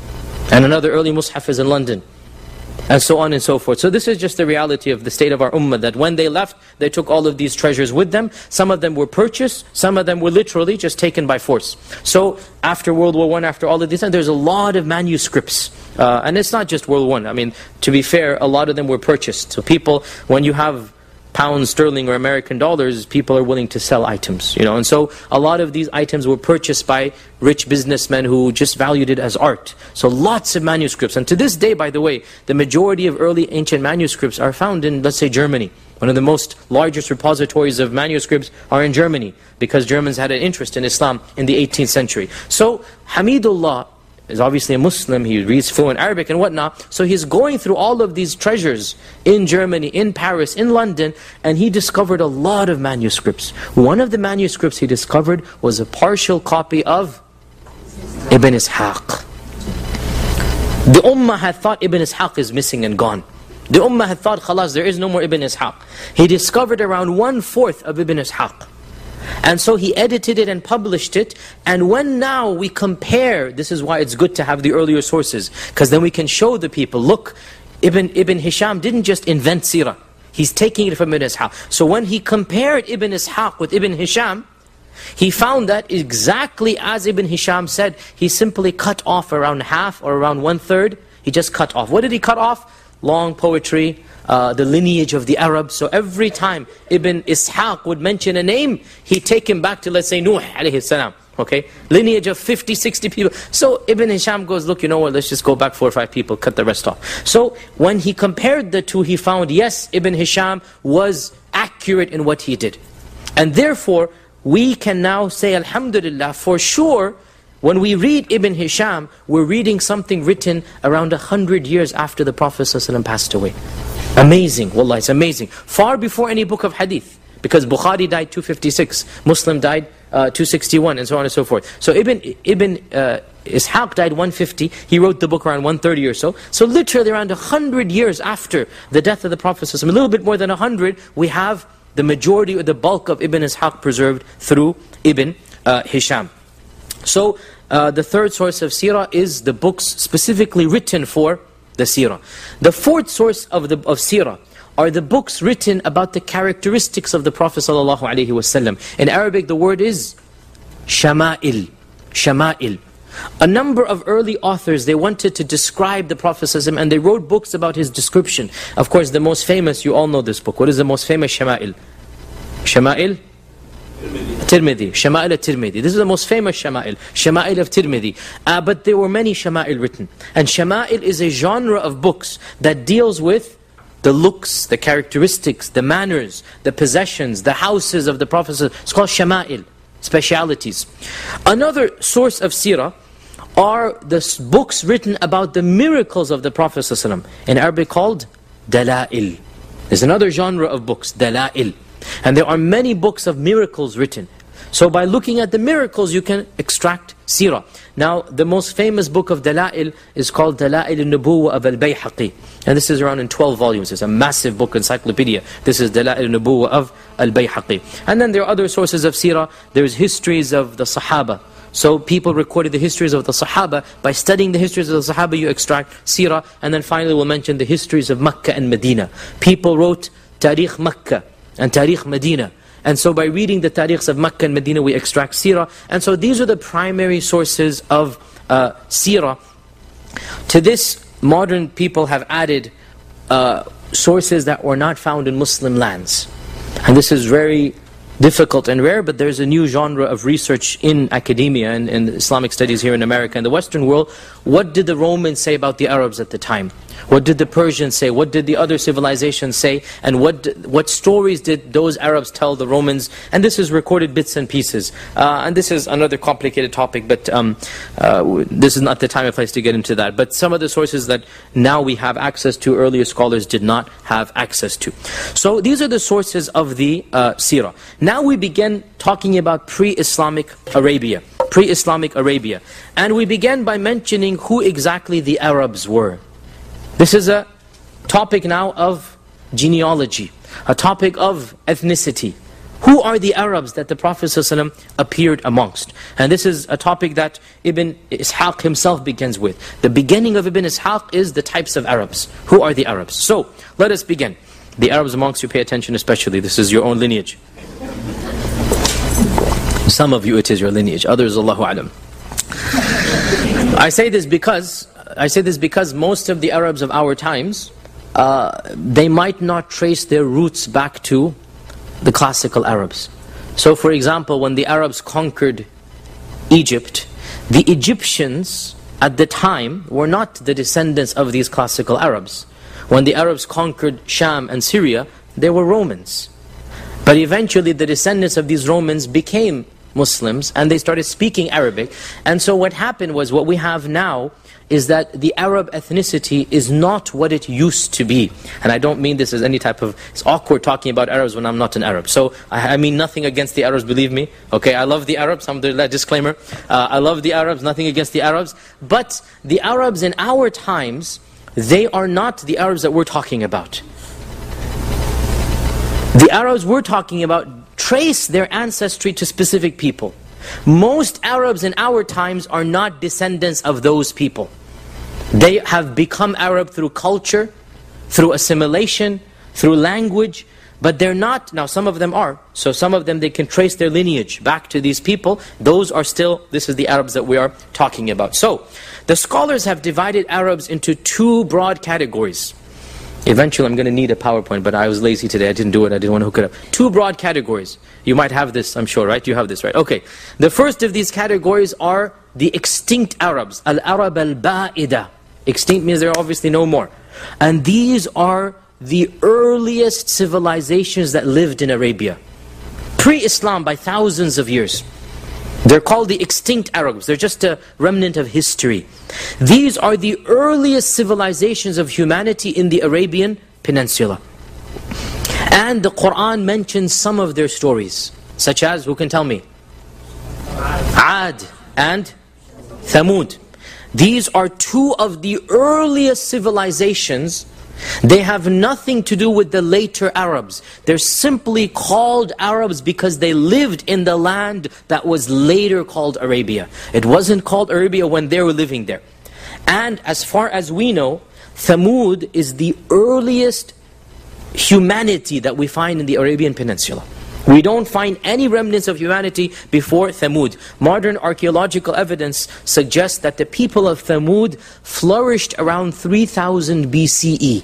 [SPEAKER 2] And another early Mus'haf is in London. And so on and so forth. So this is just the reality of the state of our ummah, that when they left, they took all of these treasures with them. Some of them were purchased, some of them were literally just taken by force. So after World War One, after all of this, and there's a lot of manuscripts. Uh, and it's not just World War One. I mean, to be fair, a lot of them were purchased. So people, when you have pounds sterling or American dollars, people are willing to sell items, you know. And so a lot of these items were purchased by rich businessmen who just valued it as art. So lots of manuscripts. And to this day, by the way, the majority of early ancient manuscripts are found in, let's say, Germany. One of the most largest repositories of manuscripts are in Germany, because Germans had an interest in Islam in the eighteenth century. So Hamidullah is obviously a Muslim, he reads fluent Arabic and whatnot, so he's going through all of these treasures in Germany, in Paris, in London, and he discovered a lot of manuscripts. One of the manuscripts he discovered was a partial copy of Ibn Ishaq. The Ummah had thought Ibn Ishaq is missing and gone. The Ummah had thought, khalas, there is no more Ibn Ishaq. He discovered around one-fourth of Ibn Ishaq. And so he edited it and published it. And when now we compare, this is why it's good to have the earlier sources, because then we can show the people, look, Ibn, Ibn Hisham didn't just invent seerah. He's taking it from Ibn Ishaq. So when he compared Ibn Ishaq with Ibn Hisham, he found that exactly as Ibn Hisham said, he simply cut off around half or around one-third. He just cut off. What did he cut off? Long poetry, uh, the lineage of the Arabs. So every time Ibn Ishaq would mention a name, he'd take him back to, let's say, Nuh alayhi salam. Okay? Lineage of fifty, sixty people. So Ibn Hisham goes, look, you know what, let's just go back four or five people, cut the rest off. So when he compared the two, he found, yes, Ibn Hisham was accurate in what he did. And therefore, we can now say, alhamdulillah, for sure, when we read Ibn Hisham, we're reading something written around a hundred years after the Prophet ﷺ passed away. Amazing, wallah, it's amazing. Far before any book of hadith. Because Bukhari died two fifty-six, Muslim died uh, two sixty-one, and so on and so forth. So Ibn, Ibn uh, Ishaq died one fifty, he wrote the book around one thirty or so. So literally around a hundred years after the death of the Prophet ﷺ, a little bit more than a hundred, we have the majority or the bulk of Ibn Ishaq preserved through Ibn uh, Hisham. So, uh, the third source of seerah is the books specifically written for the seerah. The fourth source of the of seerah are the books written about the characteristics of the Prophet ﷺ. In Arabic, the word is shama'il. Shama'il. A number of early authors, they wanted to describe the Prophet ﷺ, and they wrote books about his description. Of course, the most famous, you all know this book. What is the most famous? Shama'il. Shama'il? Tirmidhi. Shama'il al-Tirmidhi. This is the most famous Shama'il. Shama'il of Tirmidhi. Uh, but there were many Shama'il written. And Shama'il is a genre of books that deals with the looks, the characteristics, the manners, the possessions, the houses of the Prophet. It's called Shama'il, specialities. Another source of seerah are the books written about the miracles of the Prophet ﷺ, in Arabic called Dala'il. There's another genre of books, Dala'il. And there are many books of miracles written. So by looking at the miracles, you can extract seerah. Now, the most famous book of Dala'il is called Dala'il al-Nubuwwa of al-Bayhaqi. And this is around in twelve volumes. It's a massive book, encyclopedia. This is Dala'il al-Nubuwwa of al-Bayhaqi. And then there are other sources of seerah. There's histories of the Sahaba. So people recorded the histories of the Sahaba. By studying the histories of the Sahaba, you extract seerah. And then finally we'll mention the histories of Makkah and Medina. People wrote Tarikh Makkah and Tarikh Medina. And so by reading the tarikhs of Makkah and Medina, we extract seerah. And so these are the primary sources of uh, seerah. To this, modern people have added uh, sources that were not found in Muslim lands. And this is very difficult and rare, but there's a new genre of research in academia and in Islamic studies here in America and the Western world. What did the Romans say about the Arabs at the time? What did the Persians say? What did the other civilizations say? And what what stories did those Arabs tell the Romans? And this is recorded bits and pieces. Uh, and this is another complicated topic, but um, uh, this is not the time and place to get into that. But some of the sources that now we have access to, earlier scholars did not have access to. So these are the sources of the uh, seerah. Now we begin talking about pre-Islamic Arabia. Pre-Islamic Arabia. And we began by mentioning who exactly the Arabs were. This is a topic now of genealogy, a topic of ethnicity. Who are the Arabs that the Prophet ﷺ appeared amongst? And this is a topic that Ibn Ishaq himself begins with. The beginning of Ibn Ishaq is the types of Arabs. Who are the Arabs? So, let us begin. The Arabs amongst you, pay attention especially. This is your own lineage. Some of you it is your lineage, others Allahu Alam. I say this because I say this because most of the Arabs of our times, uh, they might not trace their roots back to the classical Arabs. So for example, when the Arabs conquered Egypt, the Egyptians at the time were not the descendants of these classical Arabs. When the Arabs conquered Sham and Syria, they were Romans. But eventually the descendants of these Romans became Muslims and they started speaking Arabic. And so what happened was, what we have now is that the Arab ethnicity is not what it used to be. And I don't mean this as any type of, it's awkward talking about Arabs when I'm not an Arab. So I, I mean nothing against the Arabs, believe me. Okay, I love the Arabs, alhamdulillah, disclaimer. Uh, I love the Arabs, nothing against the Arabs. But the Arabs in our times, they are not the Arabs that we're talking about. The Arabs we're talking about trace their ancestry to specific people. Most Arabs in our times are not descendants of those people. They have become Arab through culture, through assimilation, through language, but they're not, now some of them are, so some of them they can trace their lineage back to these people. Those are still, this is the Arabs that we are talking about. So, the scholars have divided Arabs into two broad categories. Eventually I'm going to need a PowerPoint, but I was lazy today, I didn't do it, I didn't want to hook it up. Two broad categories. You might have this, I'm sure, right? You have this, right? Okay. The first of these categories are the extinct Arabs. Al-Arab al-Ba'ida. Extinct means there are obviously no more. And these are the earliest civilizations that lived in Arabia. Pre-Islam by thousands of years. They're called the extinct Arabs. They're just a remnant of history. These are the earliest civilizations of humanity in the Arabian Peninsula. And the Quran mentions some of their stories. Such as, who can tell me? Ad and Thamud. These are two of the earliest civilizations. They have nothing to do with the later Arabs. They're simply called Arabs because they lived in the land that was later called Arabia. It wasn't called Arabia when they were living there. And as far as we know, Thamud is the earliest humanity that we find in the Arabian Peninsula. We don't find any remnants of humanity before Thamud. Modern archaeological evidence suggests that the people of Thamud flourished around three thousand B C E.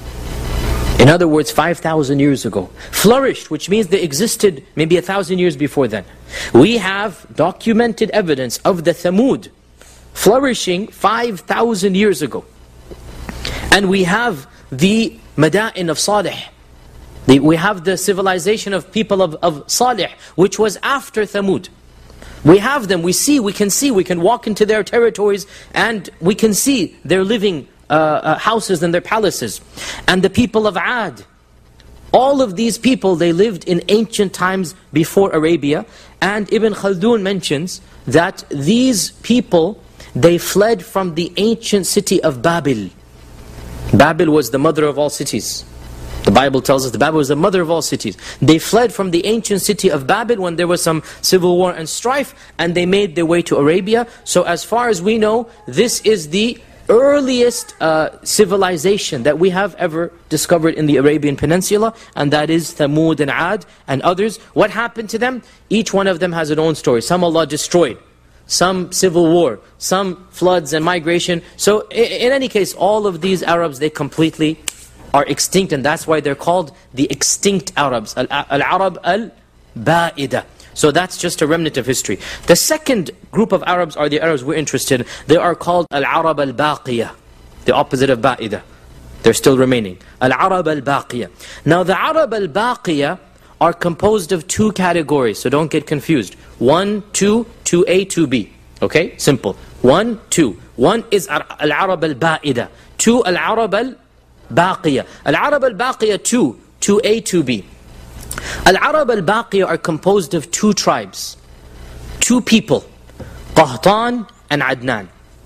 [SPEAKER 2] In other words, five thousand years ago. Flourished, which means they existed maybe a thousand years before then. We have documented evidence of the Thamud flourishing five thousand years ago. And we have the Mada'in of Salih. The, we have the civilization of people of, of Salih, which was after Thamud. We have them, we see, we can see, we can walk into their territories and we can see their living uh, uh, houses and their palaces. And the people of Ad, all of these people, they lived in ancient times before Arabia. And Ibn Khaldun mentions that these people, they fled from the ancient city of Babel. Babel was the mother of all cities. The Bible tells us the Babel was the mother of all cities. They fled from the ancient city of Babel when there was some civil war and strife, and they made their way to Arabia. So as far as we know, this is the earliest uh, civilization that we have ever discovered in the Arabian Peninsula, and that is Thamud and Ad and others. What happened to them? Each one of them has its own story. Some Allah destroyed, some civil war, some floods and migration. So in any case, all of these Arabs, they completely are extinct, and that's why they're called the extinct Arabs, Al-Arab Al-Ba'ida. So that's just a remnant of history. The second group of Arabs are the Arabs we're interested in. They are called Al-Arab Al-Baqiyah, the opposite of Ba'ida. They're still remaining. Al-Arab Al-Baqiyah. Now the Arab Al-Baqiyah are composed of two categories, so don't get confused. One, two, two A, two B. Okay, simple. One, two. One is Al-Arab Al-Ba'ida. Two, Al-Arab Al-Baqiyah. Baqiyah. Al-Arab al-Baqiyah two, two A, two B. Al-Arab al-Baqiyah are composed of two tribes, two people, Qahtan and Adnan.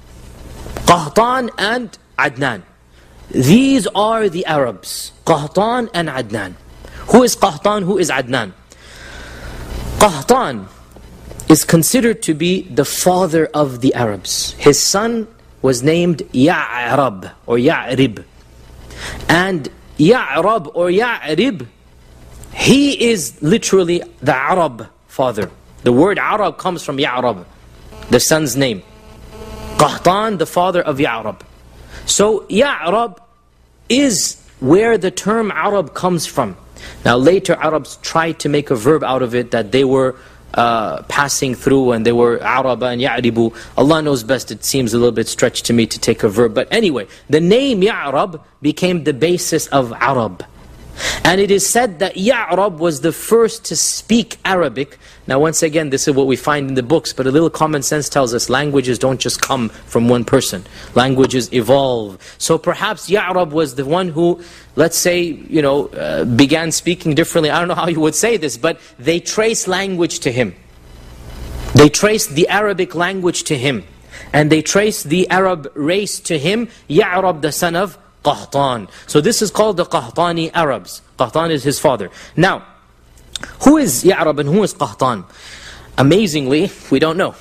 [SPEAKER 2] Qahtan and Adnan. These are the Arabs, Qahtan and Adnan. Who is Qahtan? Who is Adnan? Qahtan is considered to be the father of the Arabs. His son was named Ya'rab or Ya'rib. And Ya'rab or Ya'rib, he is literally the Arab father. The word Arab comes from Ya'rab, the son's name. Qahtan, the father of Ya'rab. So Ya'rab is where the term Arab comes from. Now later Arabs tried to make a verb out of it, that they were Uh, passing through and they were Araba and Ya'ribu. Allah knows best, it seems a little bit stretched to me to take a verb. But anyway, the name Ya'rab became the basis of Arab. And it is said that Ya'rab was the first to speak Arabic. Now once again, this is what we find in the books, but a little common sense tells us languages don't just come from one person. Languages evolve. So perhaps Ya'rab was the one who, let's say, you know, uh, began speaking differently. I don't know how you would say this, but they trace language to him. They traced the Arabic language to him. And they traced the Arab race to him, Ya'rab, the son of Qahtan. So this is called the Qahtani Arabs. Qahtan is his father. Now, who is Ya'rab and who is Qahtan? Amazingly, we don't know.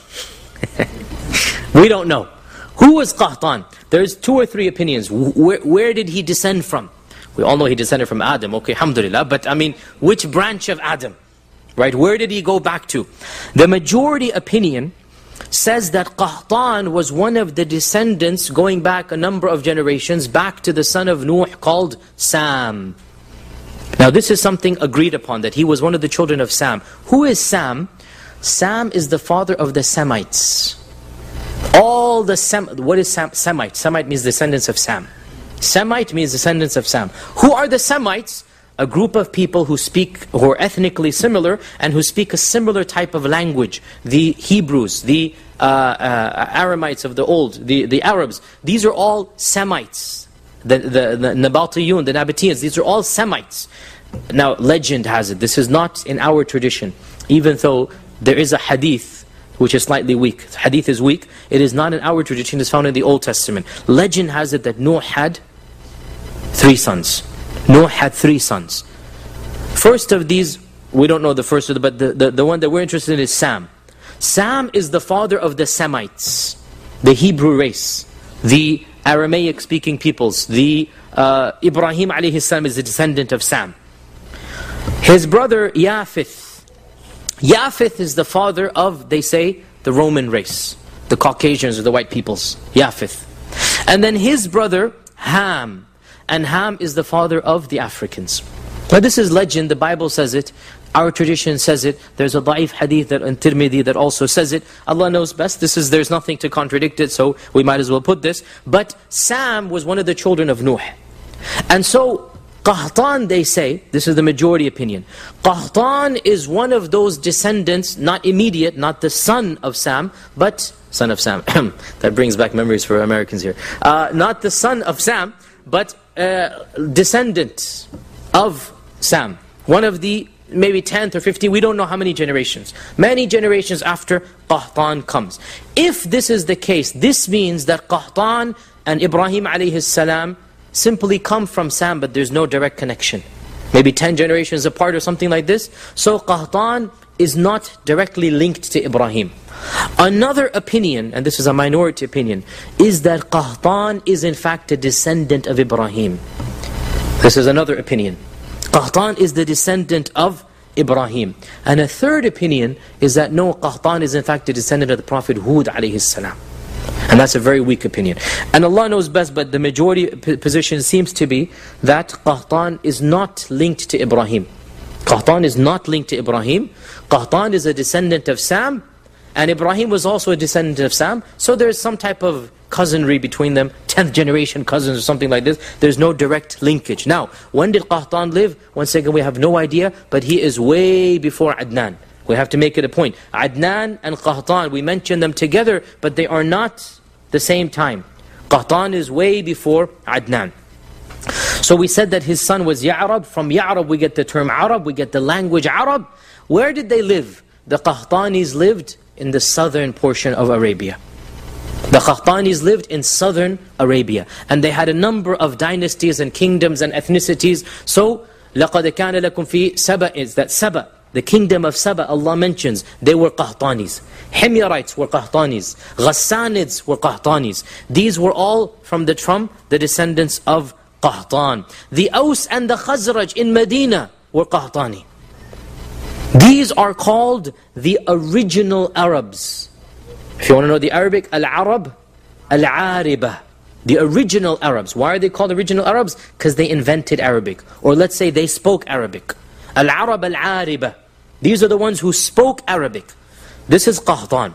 [SPEAKER 2] We don't know. Who is Qahtan? There's two or three opinions. Where, where did he descend from? We all know he descended from Adam, okay, alhamdulillah. But I mean, which branch of Adam? Right, where did he go back to? The majority opinion says that Qahtan was one of the descendants going back a number of generations back to the son of Nuh called Sam. Now this is something agreed upon, that he was one of the children of Sam. Who is Sam? Sam is the father of the Semites. All the Sem, what is Sam? Semite? Semite means descendants of Sam. Semite means descendants of Sam. Who are the Semites? A group of people who speak, who are ethnically similar and who speak a similar type of language. The Hebrews, the uh, uh, Aramites of the old, the, the Arabs. These are all Semites. The, the, the Nabatiyun, the Nabateans, these are all Semites. Now legend has it, this is not in our tradition. Even though there is a hadith which is slightly weak. Hadith is weak. It is not in our tradition, it's found in the Old Testament. Legend has it that Nuh had three sons. Nuh had three sons. First of these, we don't know the first of the, but the, the, the one that we're interested in is Sam. Sam is the father of the Semites, the Hebrew race, the Aramaic speaking peoples. The uh, Ibrahim alayhi salam is a descendant of Sam. His brother Yafith. Yafith is the father of, they say, the Roman race. The Caucasians or the white peoples. Yafith. And then his brother Ham. And Ham is the father of the Africans. Now this is legend, the Bible says it. Our tradition says it. There's a da'if hadith that, in Tirmidhi that also says it. Allah knows best. This is, there's nothing to contradict it, so we might as well put this. But Sam was one of the children of Nuh. And so, Qahtan, they say, this is the majority opinion. Qahtan is one of those descendants, not immediate, not the son of Sam, but son of Sam. That brings back memories for Americans here. Uh, not the son of Sam, but uh, descendant of Sam. One of the maybe tenth or fifteenth, we don't know how many generations. Many generations after Qahtan comes. If this is the case, this means that Qahtan and Ibrahim alayhi salam simply come from Sam, but there's no direct connection. Maybe ten generations apart or something like this. So Qahtan is not directly linked to Ibrahim. Another opinion, and this is a minority opinion, is that Qahtan is in fact a descendant of Ibrahim. This is another opinion. Qahtan is the descendant of Ibrahim. And a third opinion is that no, Qahtan is in fact a descendant of the Prophet Hud alayhi salam. And that's a very weak opinion. And Allah knows best, but the majority position seems to be that Qahtan is not linked to Ibrahim. Qahtan is not linked to Ibrahim. Qahtan is a descendant of Sam, and Ibrahim was also a descendant of Sam. So there's some type of cousinry between them, tenth generation cousins or something like this. There's no direct linkage. Now, when did Qahtan live? Once again, we have no idea, but he is way before Adnan. We have to make it a point. Adnan and Qahtan, we mention them together, but they are not the same time. Qahtan is way before Adnan. So we said that his son was Ya'rab. From Ya'rab we get the term Arab, we get the language Arab. Where did they live? The Qahtanis lived in the southern portion of Arabia. The Qahtanis lived in southern Arabia. And they had a number of dynasties and kingdoms and ethnicities. So, لَقَدْ كَانَ لَكُمْ فِي Saba is that Saba, the kingdom of Saba, Allah mentions, they were Qahtanis. Himyarites were Qahtanis. Ghassanids were Qahtanis. These were all from the from the descendants of Qahtan. The Aus and the Khazraj in Medina were Qahtani. These are called the original Arabs. If you want to know the Arabic, Al-Arab, Al-Aribah. The original Arabs. Why are they called original Arabs? Because they invented Arabic. Or let's say they spoke Arabic. Al-Arab Al-Aribah. These are the ones who spoke Arabic. This is Qahtan.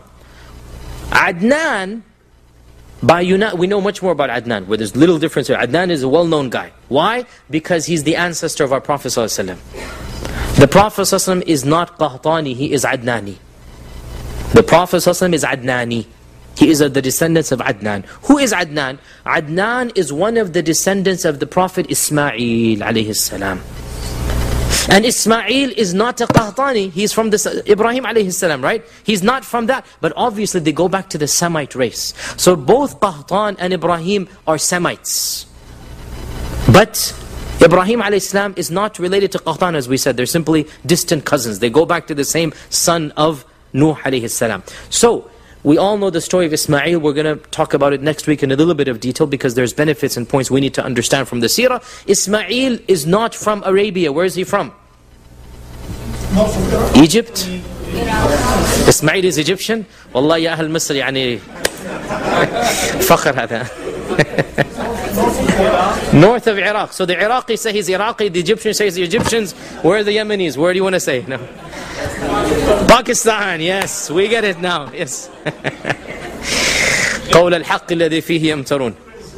[SPEAKER 2] Adnan, by Yuna, we know much more about Adnan, where there's little difference here. Adnan is a well-known guy. Why? Because he's the ancestor of our Prophet ﷺ. The Prophet ﷺ is not Qahtani, he is Adnani. The Prophet ﷺ is Adnani. He is of the descendants of Adnan. Who is Adnan? Adnan is one of the descendants of the Prophet Ismail alayhi salam. And Ismail is not a Qahtani. He's from the Ibrahim alayhi salam, right? He's not from that. But obviously they go back to the Semite race. So both Qahtan and Ibrahim are Semites. But Ibrahim alayhi salam is not related to Qahtan, as we said. They're simply distant cousins. They go back to the same son of Nuh alayhi salam. So, we all know the story of Ismail. We're going to talk about it next week in a little bit of detail because there's benefits and points we need to understand from the seerah. Ismail is not from Arabia. Where is he from? Egypt? Ismail is Egyptian? Wallah ya ahl Misr, yani fakhr hada. North of Iraq. So the Iraqis say he's Iraqi, the Egyptians say he's the Egyptians. Where are the Yemenis? Where do you want to say? No. Pakistan, yes, we get it now, yes. قول الحق الذي فيه يمترون.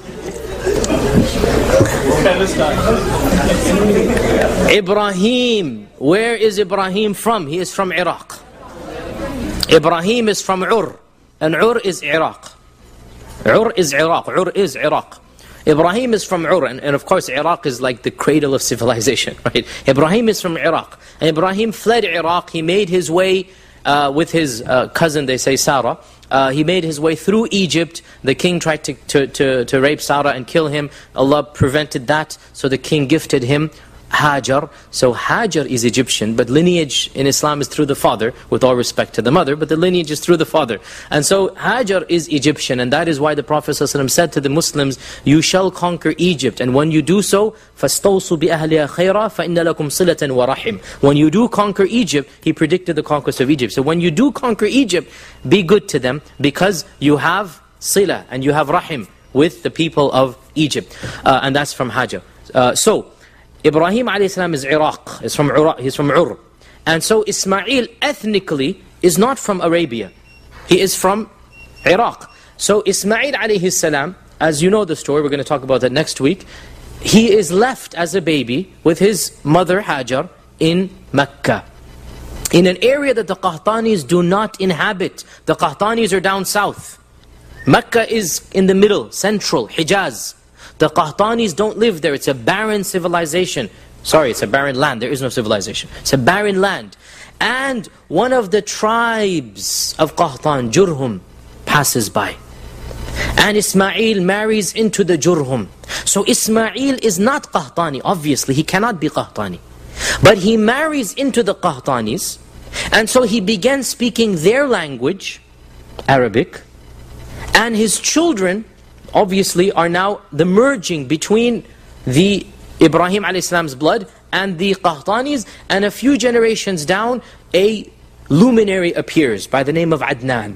[SPEAKER 2] Ibrahim, where is Ibrahim from? He is from Iraq. Ibrahim is from Ur, and Ur is Iraq. Ur is Iraq, Ur is Iraq. Ibrahim is from Ur, and, and of course Iraq is like the cradle of civilization, right? Ibrahim is from Iraq. And Ibrahim fled Iraq. He made his way uh, with his uh, cousin, they say Sarah. Uh, he made his way through Egypt. The king tried to, to, to, to rape Sarah and kill him. Allah prevented that, so the king gifted him Hajar. So Hajar is Egyptian, but lineage in Islam is through the father, with all respect to the mother, but the lineage is through the father. And so Hajar is Egyptian, and that is why the Prophet ﷺ said to the Muslims, you shall conquer Egypt, and when you do so, فَاسْتَوْصُوا بِأَهْلِهَا خَيْرًا فَإِنَّ لَكُمْ صِلَةً وَرَحِمٍ. When you do conquer Egypt, he predicted the conquest of Egypt. So when you do conquer Egypt, be good to them, because you have sila, and you have rahim with the people of Egypt. Uh, and that's from Hajar. Uh, so, Ibrahim alayhi salam is Iraq, is from Ur, he's from Ur. And so Ismail ethnically is not from Arabia. He is from Iraq. So Ismail alayhi salam, as you know the story, we're going to talk about that next week, he is left as a baby with his mother Hajar in Mecca, in an area that the Qahtanis do not inhabit. The Qahtanis are down south. Mecca is in the middle, central, Hijaz. The Qahtanis don't live there. It's a barren civilization. Sorry, it's a barren land. There is no civilization. It's a barren land. And one of the tribes of Qahtan, Jurhum, passes by. And Ismail marries into the Jurhum. So Ismail is not Qahtani. Obviously, he cannot be Qahtani. But he marries into the Qahtanis. And so he began speaking their language, Arabic. And his children, obviously, are now the merging between the Ibrahim alayhi salam's blood and the Qahtanis, and a few generations down, a luminary appears by the name of Adnan.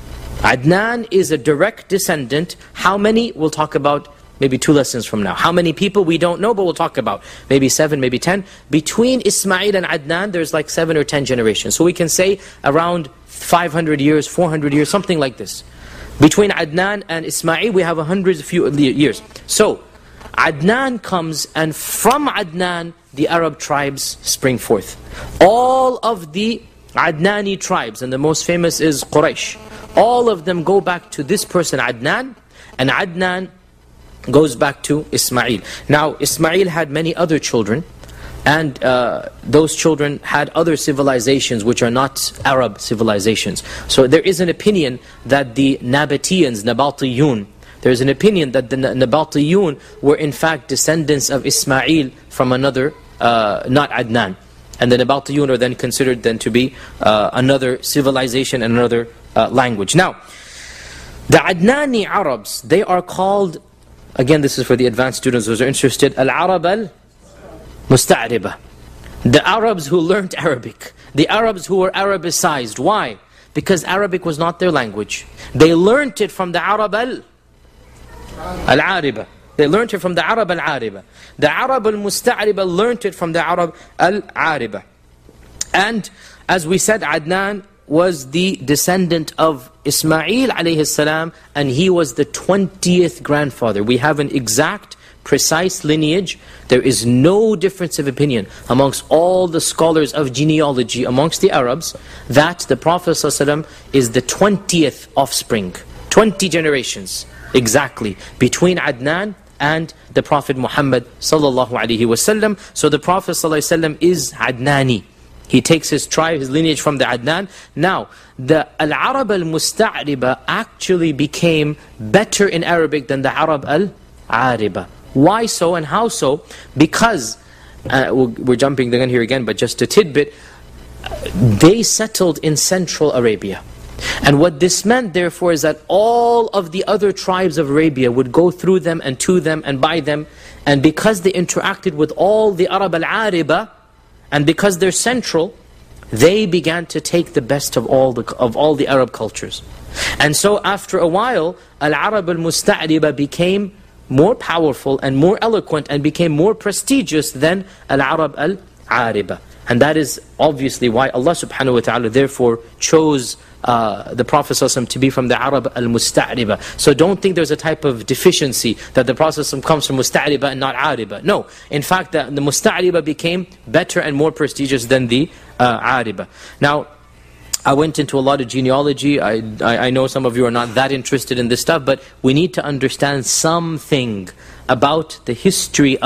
[SPEAKER 2] Adnan is a direct descendant. How many? We'll talk about maybe two lessons from now. How many people? We don't know, but we'll talk about. Maybe seven, maybe ten. Between Ismail and Adnan, there's like seven or ten generations. So we can say around five hundred years, four hundred years, something like this. Between Adnan and Ismail, we have a hundred few years. So, Adnan comes, and from Adnan, the Arab tribes spring forth. All of the Adnani tribes, and the most famous is Quraysh, all of them go back to this person, Adnan, and Adnan goes back to Ismail. Now, Ismail had many other children, and uh, those children had other civilizations which are not Arab civilizations. So there is an opinion that the Nabateans, Nabatiyun, there is an opinion that the Nabatiyun were in fact descendants of Ismail from another, uh, not Adnan. And the Nabatiyun are then considered then to be uh, another civilization and another uh, language. Now, the Adnani Arabs, they are called, again this is for the advanced students who are interested, Al-Arab al Musta'riba. The Arabs who learned Arabic. The Arabs who were Arabicized. Why? Because Arabic was not their language. They learned it from the Arab al-Ariba. They learned it from the Arab al-Ariba. The Arab al-Musta'riba learned it from the Arab al-Ariba. And as we said, Adnan was the descendant of Ismail alayhi salam, and he was the twentieth grandfather. We have an exact precise lineage. There is no difference of opinion amongst all the scholars of genealogy amongst the Arabs that the Prophet ﷺ is the twentieth offspring. twenty generations exactly between Adnan and the Prophet Muhammad sallallahu alaihi wasallam. So the Prophet ﷺ is Adnani. He takes his tribe, his lineage from the Adnan. Now, the Al-Arab al-Musta'riba actually became better in Arabic than the Arab al-Ariba. Why so and how so? Because, uh, we're jumping the gun here again, but just a tidbit, they settled in Central Arabia. And what this meant therefore is that all of the other tribes of Arabia would go through them and to them and by them. And because they interacted with all the Arab al-Ariba, and because they're central, they began to take the best of all the, of all the Arab cultures. And so after a while, Al-Arab al-Musta'riba became more powerful and more eloquent and became more prestigious than Al-Arab al-Ariba. And that is obviously why Allah subhanahu wa ta'ala therefore chose uh, the Prophet ﷺ to be from the Arab al-Musta'riba. So don't think there's a type of deficiency that the Prophet ﷺ comes from Musta'riba and not Ariba. No, in fact the, the Musta'riba became better and more prestigious than the uh, Ariba. Now, I went into a lot of genealogy. I, I, I know some of you are not that interested in this stuff, but we need to understand something about the history of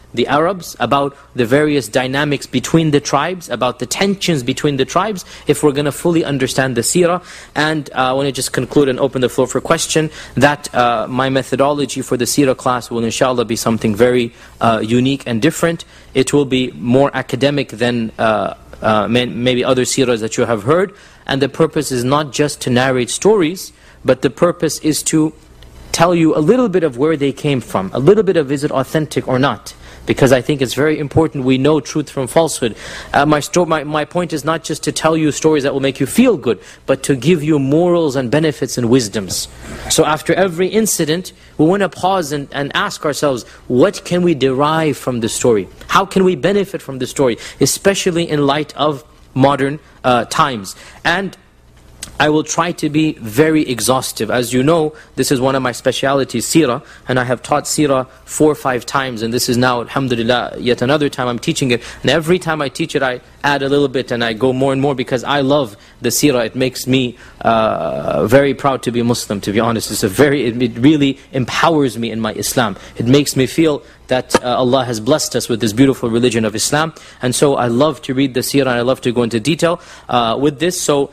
[SPEAKER 2] the Arabs, about the various dynamics between the tribes, about the tensions between the tribes, if we're going to fully understand the seerah. And uh, I want to just conclude and open the floor for question, that uh, my methodology for the seerah class will inshallah be something very uh, unique and different. It will be more academic than uh, uh, maybe other seerahs that you have heard. And the purpose is not just to narrate stories, but the purpose is to tell you a little bit of where they came from, a little bit of is it authentic or not. Because I think it's very important we know truth from falsehood. Uh, my, my, my point is not just to tell you stories that will make you feel good, but to give you morals and benefits and wisdoms. So after every incident, we want to pause and, and ask ourselves, what can we derive from the story? How can we benefit from the story? Especially in light of modern uh, times. And I will try to be very exhaustive. As you know, this is one of my specialities, seerah, and I have taught seerah four or five times, and this is now, alhamdulillah, yet another time I'm teaching it. And every time I teach it, I add a little bit and I go more and more, because I love the seerah. It makes me uh, very proud to be Muslim, to be honest. It's a very, it, it really empowers me in my Islam. It makes me feel that uh, Allah has blessed us with this beautiful religion of Islam. And so I love to read the seerah, and I love to go into detail uh, with this. So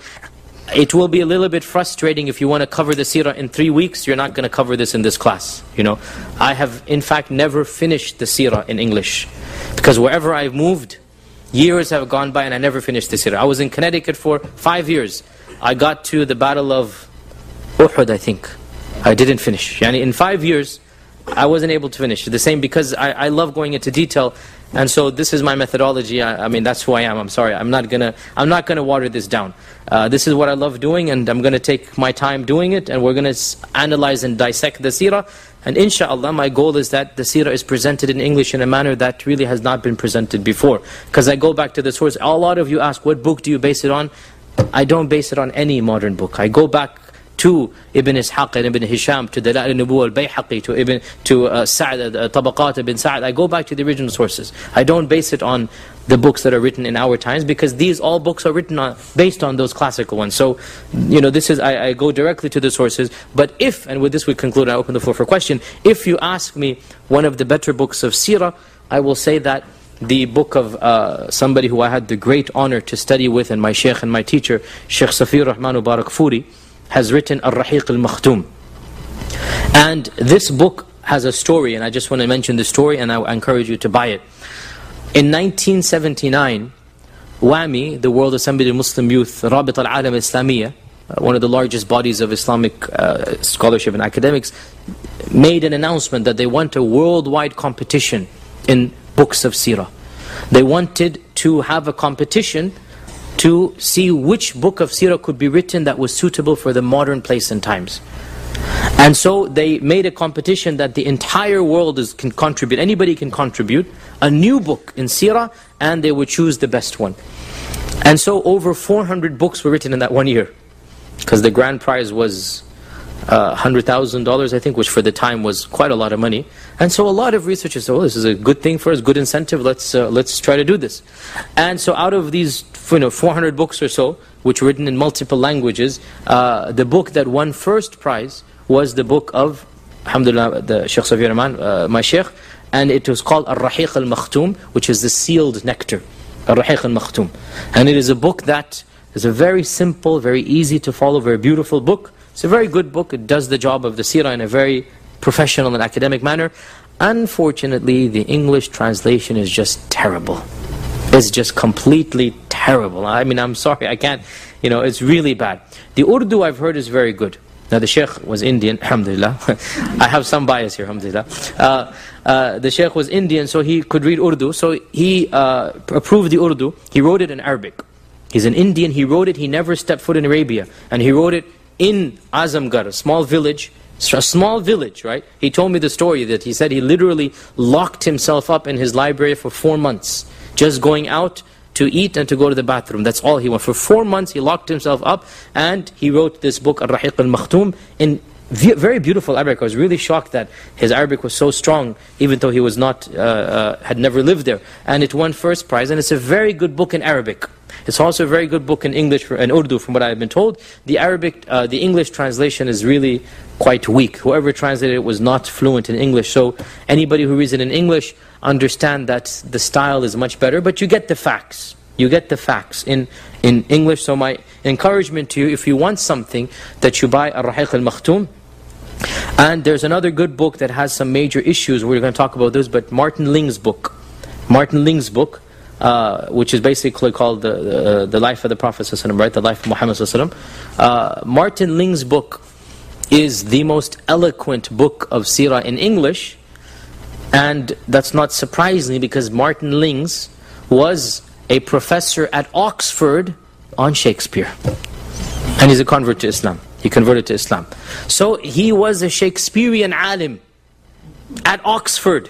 [SPEAKER 2] it will be a little bit frustrating if you want to cover the seerah in three weeks, you're not going to cover this in this class. You know, I have in fact never finished the seerah in English, because wherever I've moved, years have gone by and I never finished the seerah. I was in Connecticut for five years. I got to the battle of Uhud, I think. I didn't finish. Yani in five years, I wasn't able to finish. The same, because I, I love going into detail. And so this is my methodology. I, I mean, that's who I am. I'm sorry. I'm not gonna. I'm not gonna water this down. Uh, this is what I love doing, and I'm gonna take my time doing it. And we're gonna analyze and dissect the seerah. And inshallah, my goal is that the seerah is presented in English in a manner that really has not been presented before. Because I go back to the source. A lot of you ask, what book do you base it on? I don't base it on any modern book. I go back to Ibn Ishaq and Ibn Hisham, to Dala'il al-Nubuwah al-Bayhaqi, to Ibn to uh, Sa'd, uh, Tabaqat ibn Sa'd. I go back to the original sources. I don't base it on the books that are written in our times, because these all books are written on, based on those classical ones. So, you know, this is, I, I go directly to the sources. But if, and with this we conclude, I open the floor for question, if you ask me one of the better books of seerah, I will say that the book of uh, somebody who I had the great honor to study with, and my sheikh and my teacher, Sheikh Safir Rahman Barakfuri, has written Ar-Rahiq al-Makhtum. And this book has a story, and I just want to mention the story, and I encourage you to buy it. In nineteen seventy-nine, WAMI, the World Assembly of Muslim Youth, Rabit al-Alam Islamiyya, uh, one of the largest bodies of Islamic uh, scholarship and academics, made an announcement that they want a worldwide competition in books of seerah. They wanted to have a competition to see which book of seerah could be written that was suitable for the modern place and times. And so they made a competition that the entire world is, can contribute, anybody can contribute, a new book in seerah, and they would choose the best one. And so over four hundred books were written in that one year, because the grand prize was uh, one hundred thousand dollars, I think, which for the time was quite a lot of money. And so a lot of researchers said, oh, this is a good thing for us, good incentive, let's uh, let's try to do this. And so out of these, you know, four hundred books or so, which were written in multiple languages, uh, the book that won first prize was the book of, alhamdulillah, the Sheikh Safir Rahman, uh, my sheikh, and it was called Ar-Rahiq al-Makhtum, which is the sealed nectar. Ar-Rahiq al-Makhtum. And it is a book that is a very simple, very easy to follow, very beautiful book. It's a very good book. It does the job of the seerah in a very professional and academic manner. Unfortunately, the English translation is just terrible. It's just completely terrible. I mean, I'm sorry, I can't, you know, it's really bad. The Urdu I've heard is very good. Now the Sheikh was Indian, alhamdulillah. I have some bias here, alhamdulillah. Uh, uh, the Sheikh was Indian, so he could read Urdu. So he uh, approved the Urdu. He wrote it in Arabic. He's an Indian, he wrote it, he never stepped foot in Arabia. And he wrote it in Azamgarh, a small village. A small village, right? He told me the story that he said he literally locked himself up in his library for four months. Just going out to eat and to go to the bathroom. That's all he wanted. For four months he locked himself up, and he wrote this book, Ar-Rahiq al-Makhtum, in very beautiful Arabic. I was really shocked that his Arabic was so strong, even though he was not, uh, uh, had never lived there. And it won first prize, and it's a very good book in Arabic. It's also a very good book in English and Urdu from what I've been told. The Arabic, uh, the English translation is really quite weak. Whoever translated it was not fluent in English. So anybody who reads it in English, understand that the style is much better. But you get the facts. You get the facts in, in English. So my encouragement to you, if you want something, that you buy Ar-Rahiq al-Makhtoum. And there's another good book that has some major issues. We're going to talk about this, but Martin Ling's book. Martin Ling's book, uh, which is basically called the, the, the Life of the Prophet ﷺ, right? The Life of Muhammad ﷺ. Uh, Martin Ling's book is the most eloquent book of seerah in English. And that's not surprising because Martin Ling's was a professor at Oxford on Shakespeare. And he's a convert to Islam. He converted to Islam. So he was a Shakespearean alim at Oxford.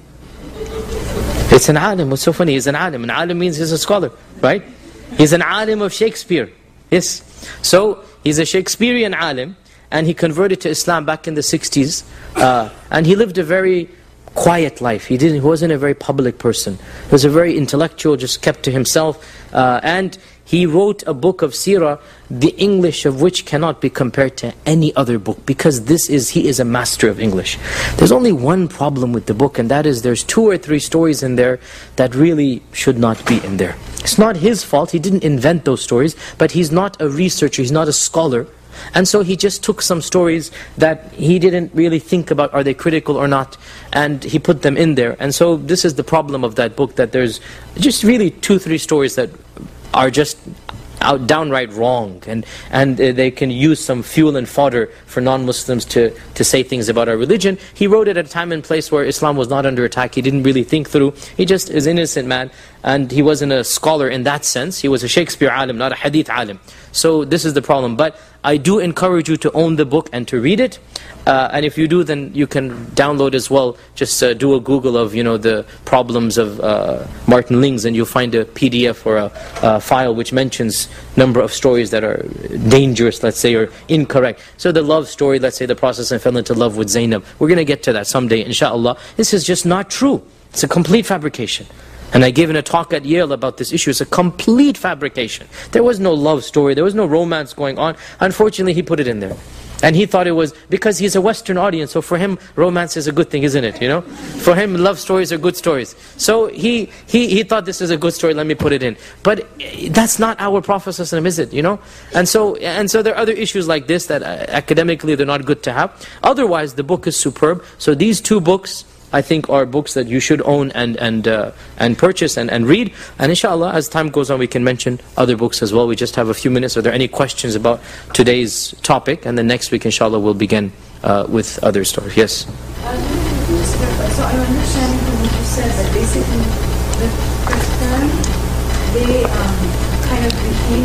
[SPEAKER 2] It's an alim. What's so funny? He's an alim. An alim means he's a scholar, right? He's an alim of Shakespeare. Yes. So he's a Shakespearean alim, and he converted to Islam back in the sixties. Uh, and he lived a very quiet life. He didn't. He wasn't a very public person. He was a very intellectual, just kept to himself. Uh, and he wrote a book of seerah, the English of which cannot be compared to any other book, because this is, he is a master of English. There's only one problem with the book, and that is there's two or three stories in there that really should not be in there. It's not his fault, he didn't invent those stories, but he's not a researcher, he's not a scholar. And so he just took some stories that he didn't really think about, are they critical or not, and he put them in there. And so this is the problem of that book, that there's just really two, three stories that are just out downright wrong, and and uh, they can use some fuel and fodder for non-Muslims to to say things about our religion. He wrote it at a time and place where Islam was not under attack. He didn't really think through. He just is an innocent man, and he wasn't a scholar in that sense. He was a Shakespeare alim, not a hadith alim. So this is the problem. But I do encourage you to own the book and to read it. Uh, and if you do, then you can download as well. Just uh, do a Google of, you know, the problems of uh, Martin Ling's, and you'll find a P D F or a, a file which mentions number of stories that are dangerous, let's say, or incorrect. So the love story, let's say the Prophet fell into love with Zainab. We're going to get to that someday, inshallah. This is just not true. It's a complete fabrication. And I gave in a talk at Yale about this issue. It's a complete fabrication. There was no love story. There was no romance going on. Unfortunately, he put it in there. And he thought it was, because he's a Western audience, so for him, romance is a good thing, isn't it? You know, for him, love stories are good stories. So he he he thought this is a good story. Let me put it in. But that's not our Prophet ﷺ, is it? You know, and so and so there are other issues like this that uh, academically they're not good to have. Otherwise, the book is superb. So these two books, I think, are books that you should own and and uh, and purchase and, and read. And inshallah, as time goes on, we can mention other books as well. We just have a few minutes. Are there any questions about today's topic? And then next week, inshallah, we'll begin uh, with other stories. Yes?
[SPEAKER 3] Uh, so I'm understanding from what you said that basically the Qahtan, they um, kind of became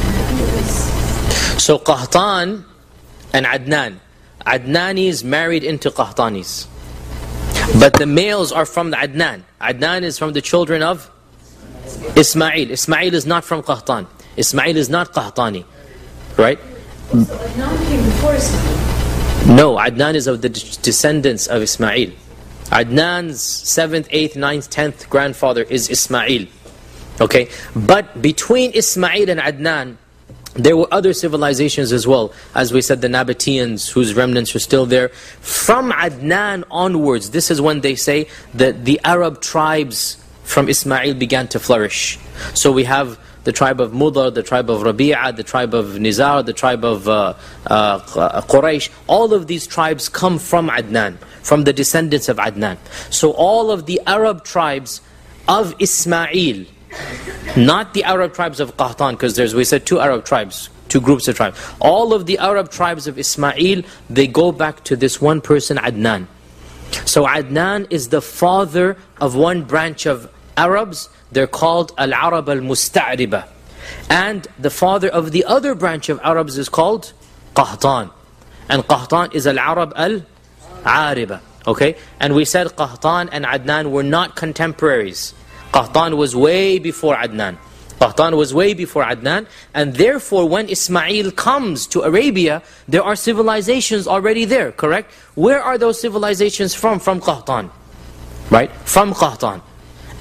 [SPEAKER 3] the...
[SPEAKER 2] So Qahtan and Adnan. Adnanis married into Qahtanis. But the males are from the Adnan. Adnan is from the children of Ismail. Ismail is not from Qahtan. Ismail is not Qahtani. Right?
[SPEAKER 3] So Adnan came before Ismail?
[SPEAKER 2] No, Adnan is of the descendants of Ismail. Adnan's seventh, eighth, ninth, tenth grandfather is Ismail. Okay? But between Ismail and Adnan, there were other civilizations as well. As we said, the Nabateans, whose remnants are still there. From Adnan onwards, this is when they say that the Arab tribes from Ismail began to flourish. So we have the tribe of Mudar, the tribe of Rabi'a, the tribe of Nizar, the tribe of uh, uh, Quraysh. All of these tribes come from Adnan, from the descendants of Adnan. So all of the Arab tribes of Ismail, not the Arab tribes of Qahtan, because there's, we said, two Arab tribes, two groups of tribes. All of the Arab tribes of Ismail, they go back to this one person, Adnan. So Adnan is the father of one branch of Arabs. They're called Al-Arab Al-Musta'riba. And the father of the other branch of Arabs is called Qahtan. And Qahtan is Al-Arab Al-Ariba. Okay? And we said Qahtan and Adnan were not contemporaries. Qahtan was way before Adnan. Qahtan was way before Adnan. And therefore, when Ismail comes to Arabia, there are civilizations already there, correct? Where are those civilizations from? From Qahtan. Right? From Qahtan.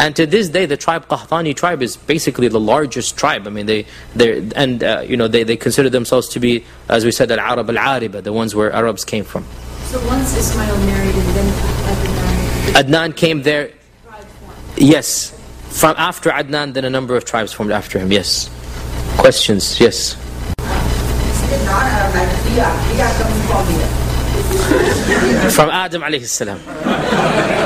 [SPEAKER 2] And to this day, the tribe Qahtani tribe is basically the largest tribe. I mean, they, they and uh, you know, they, they consider themselves to be, as we said, al-Arab al-Ariba, the ones where Arabs came from.
[SPEAKER 3] So once Ismail married and then Adnan,
[SPEAKER 2] Adnan came there.
[SPEAKER 3] tribe formed.
[SPEAKER 2] Yes, from after Adnan, then a number of tribes formed after him. Yes. Questions? Yes. From Adam alayhi salam.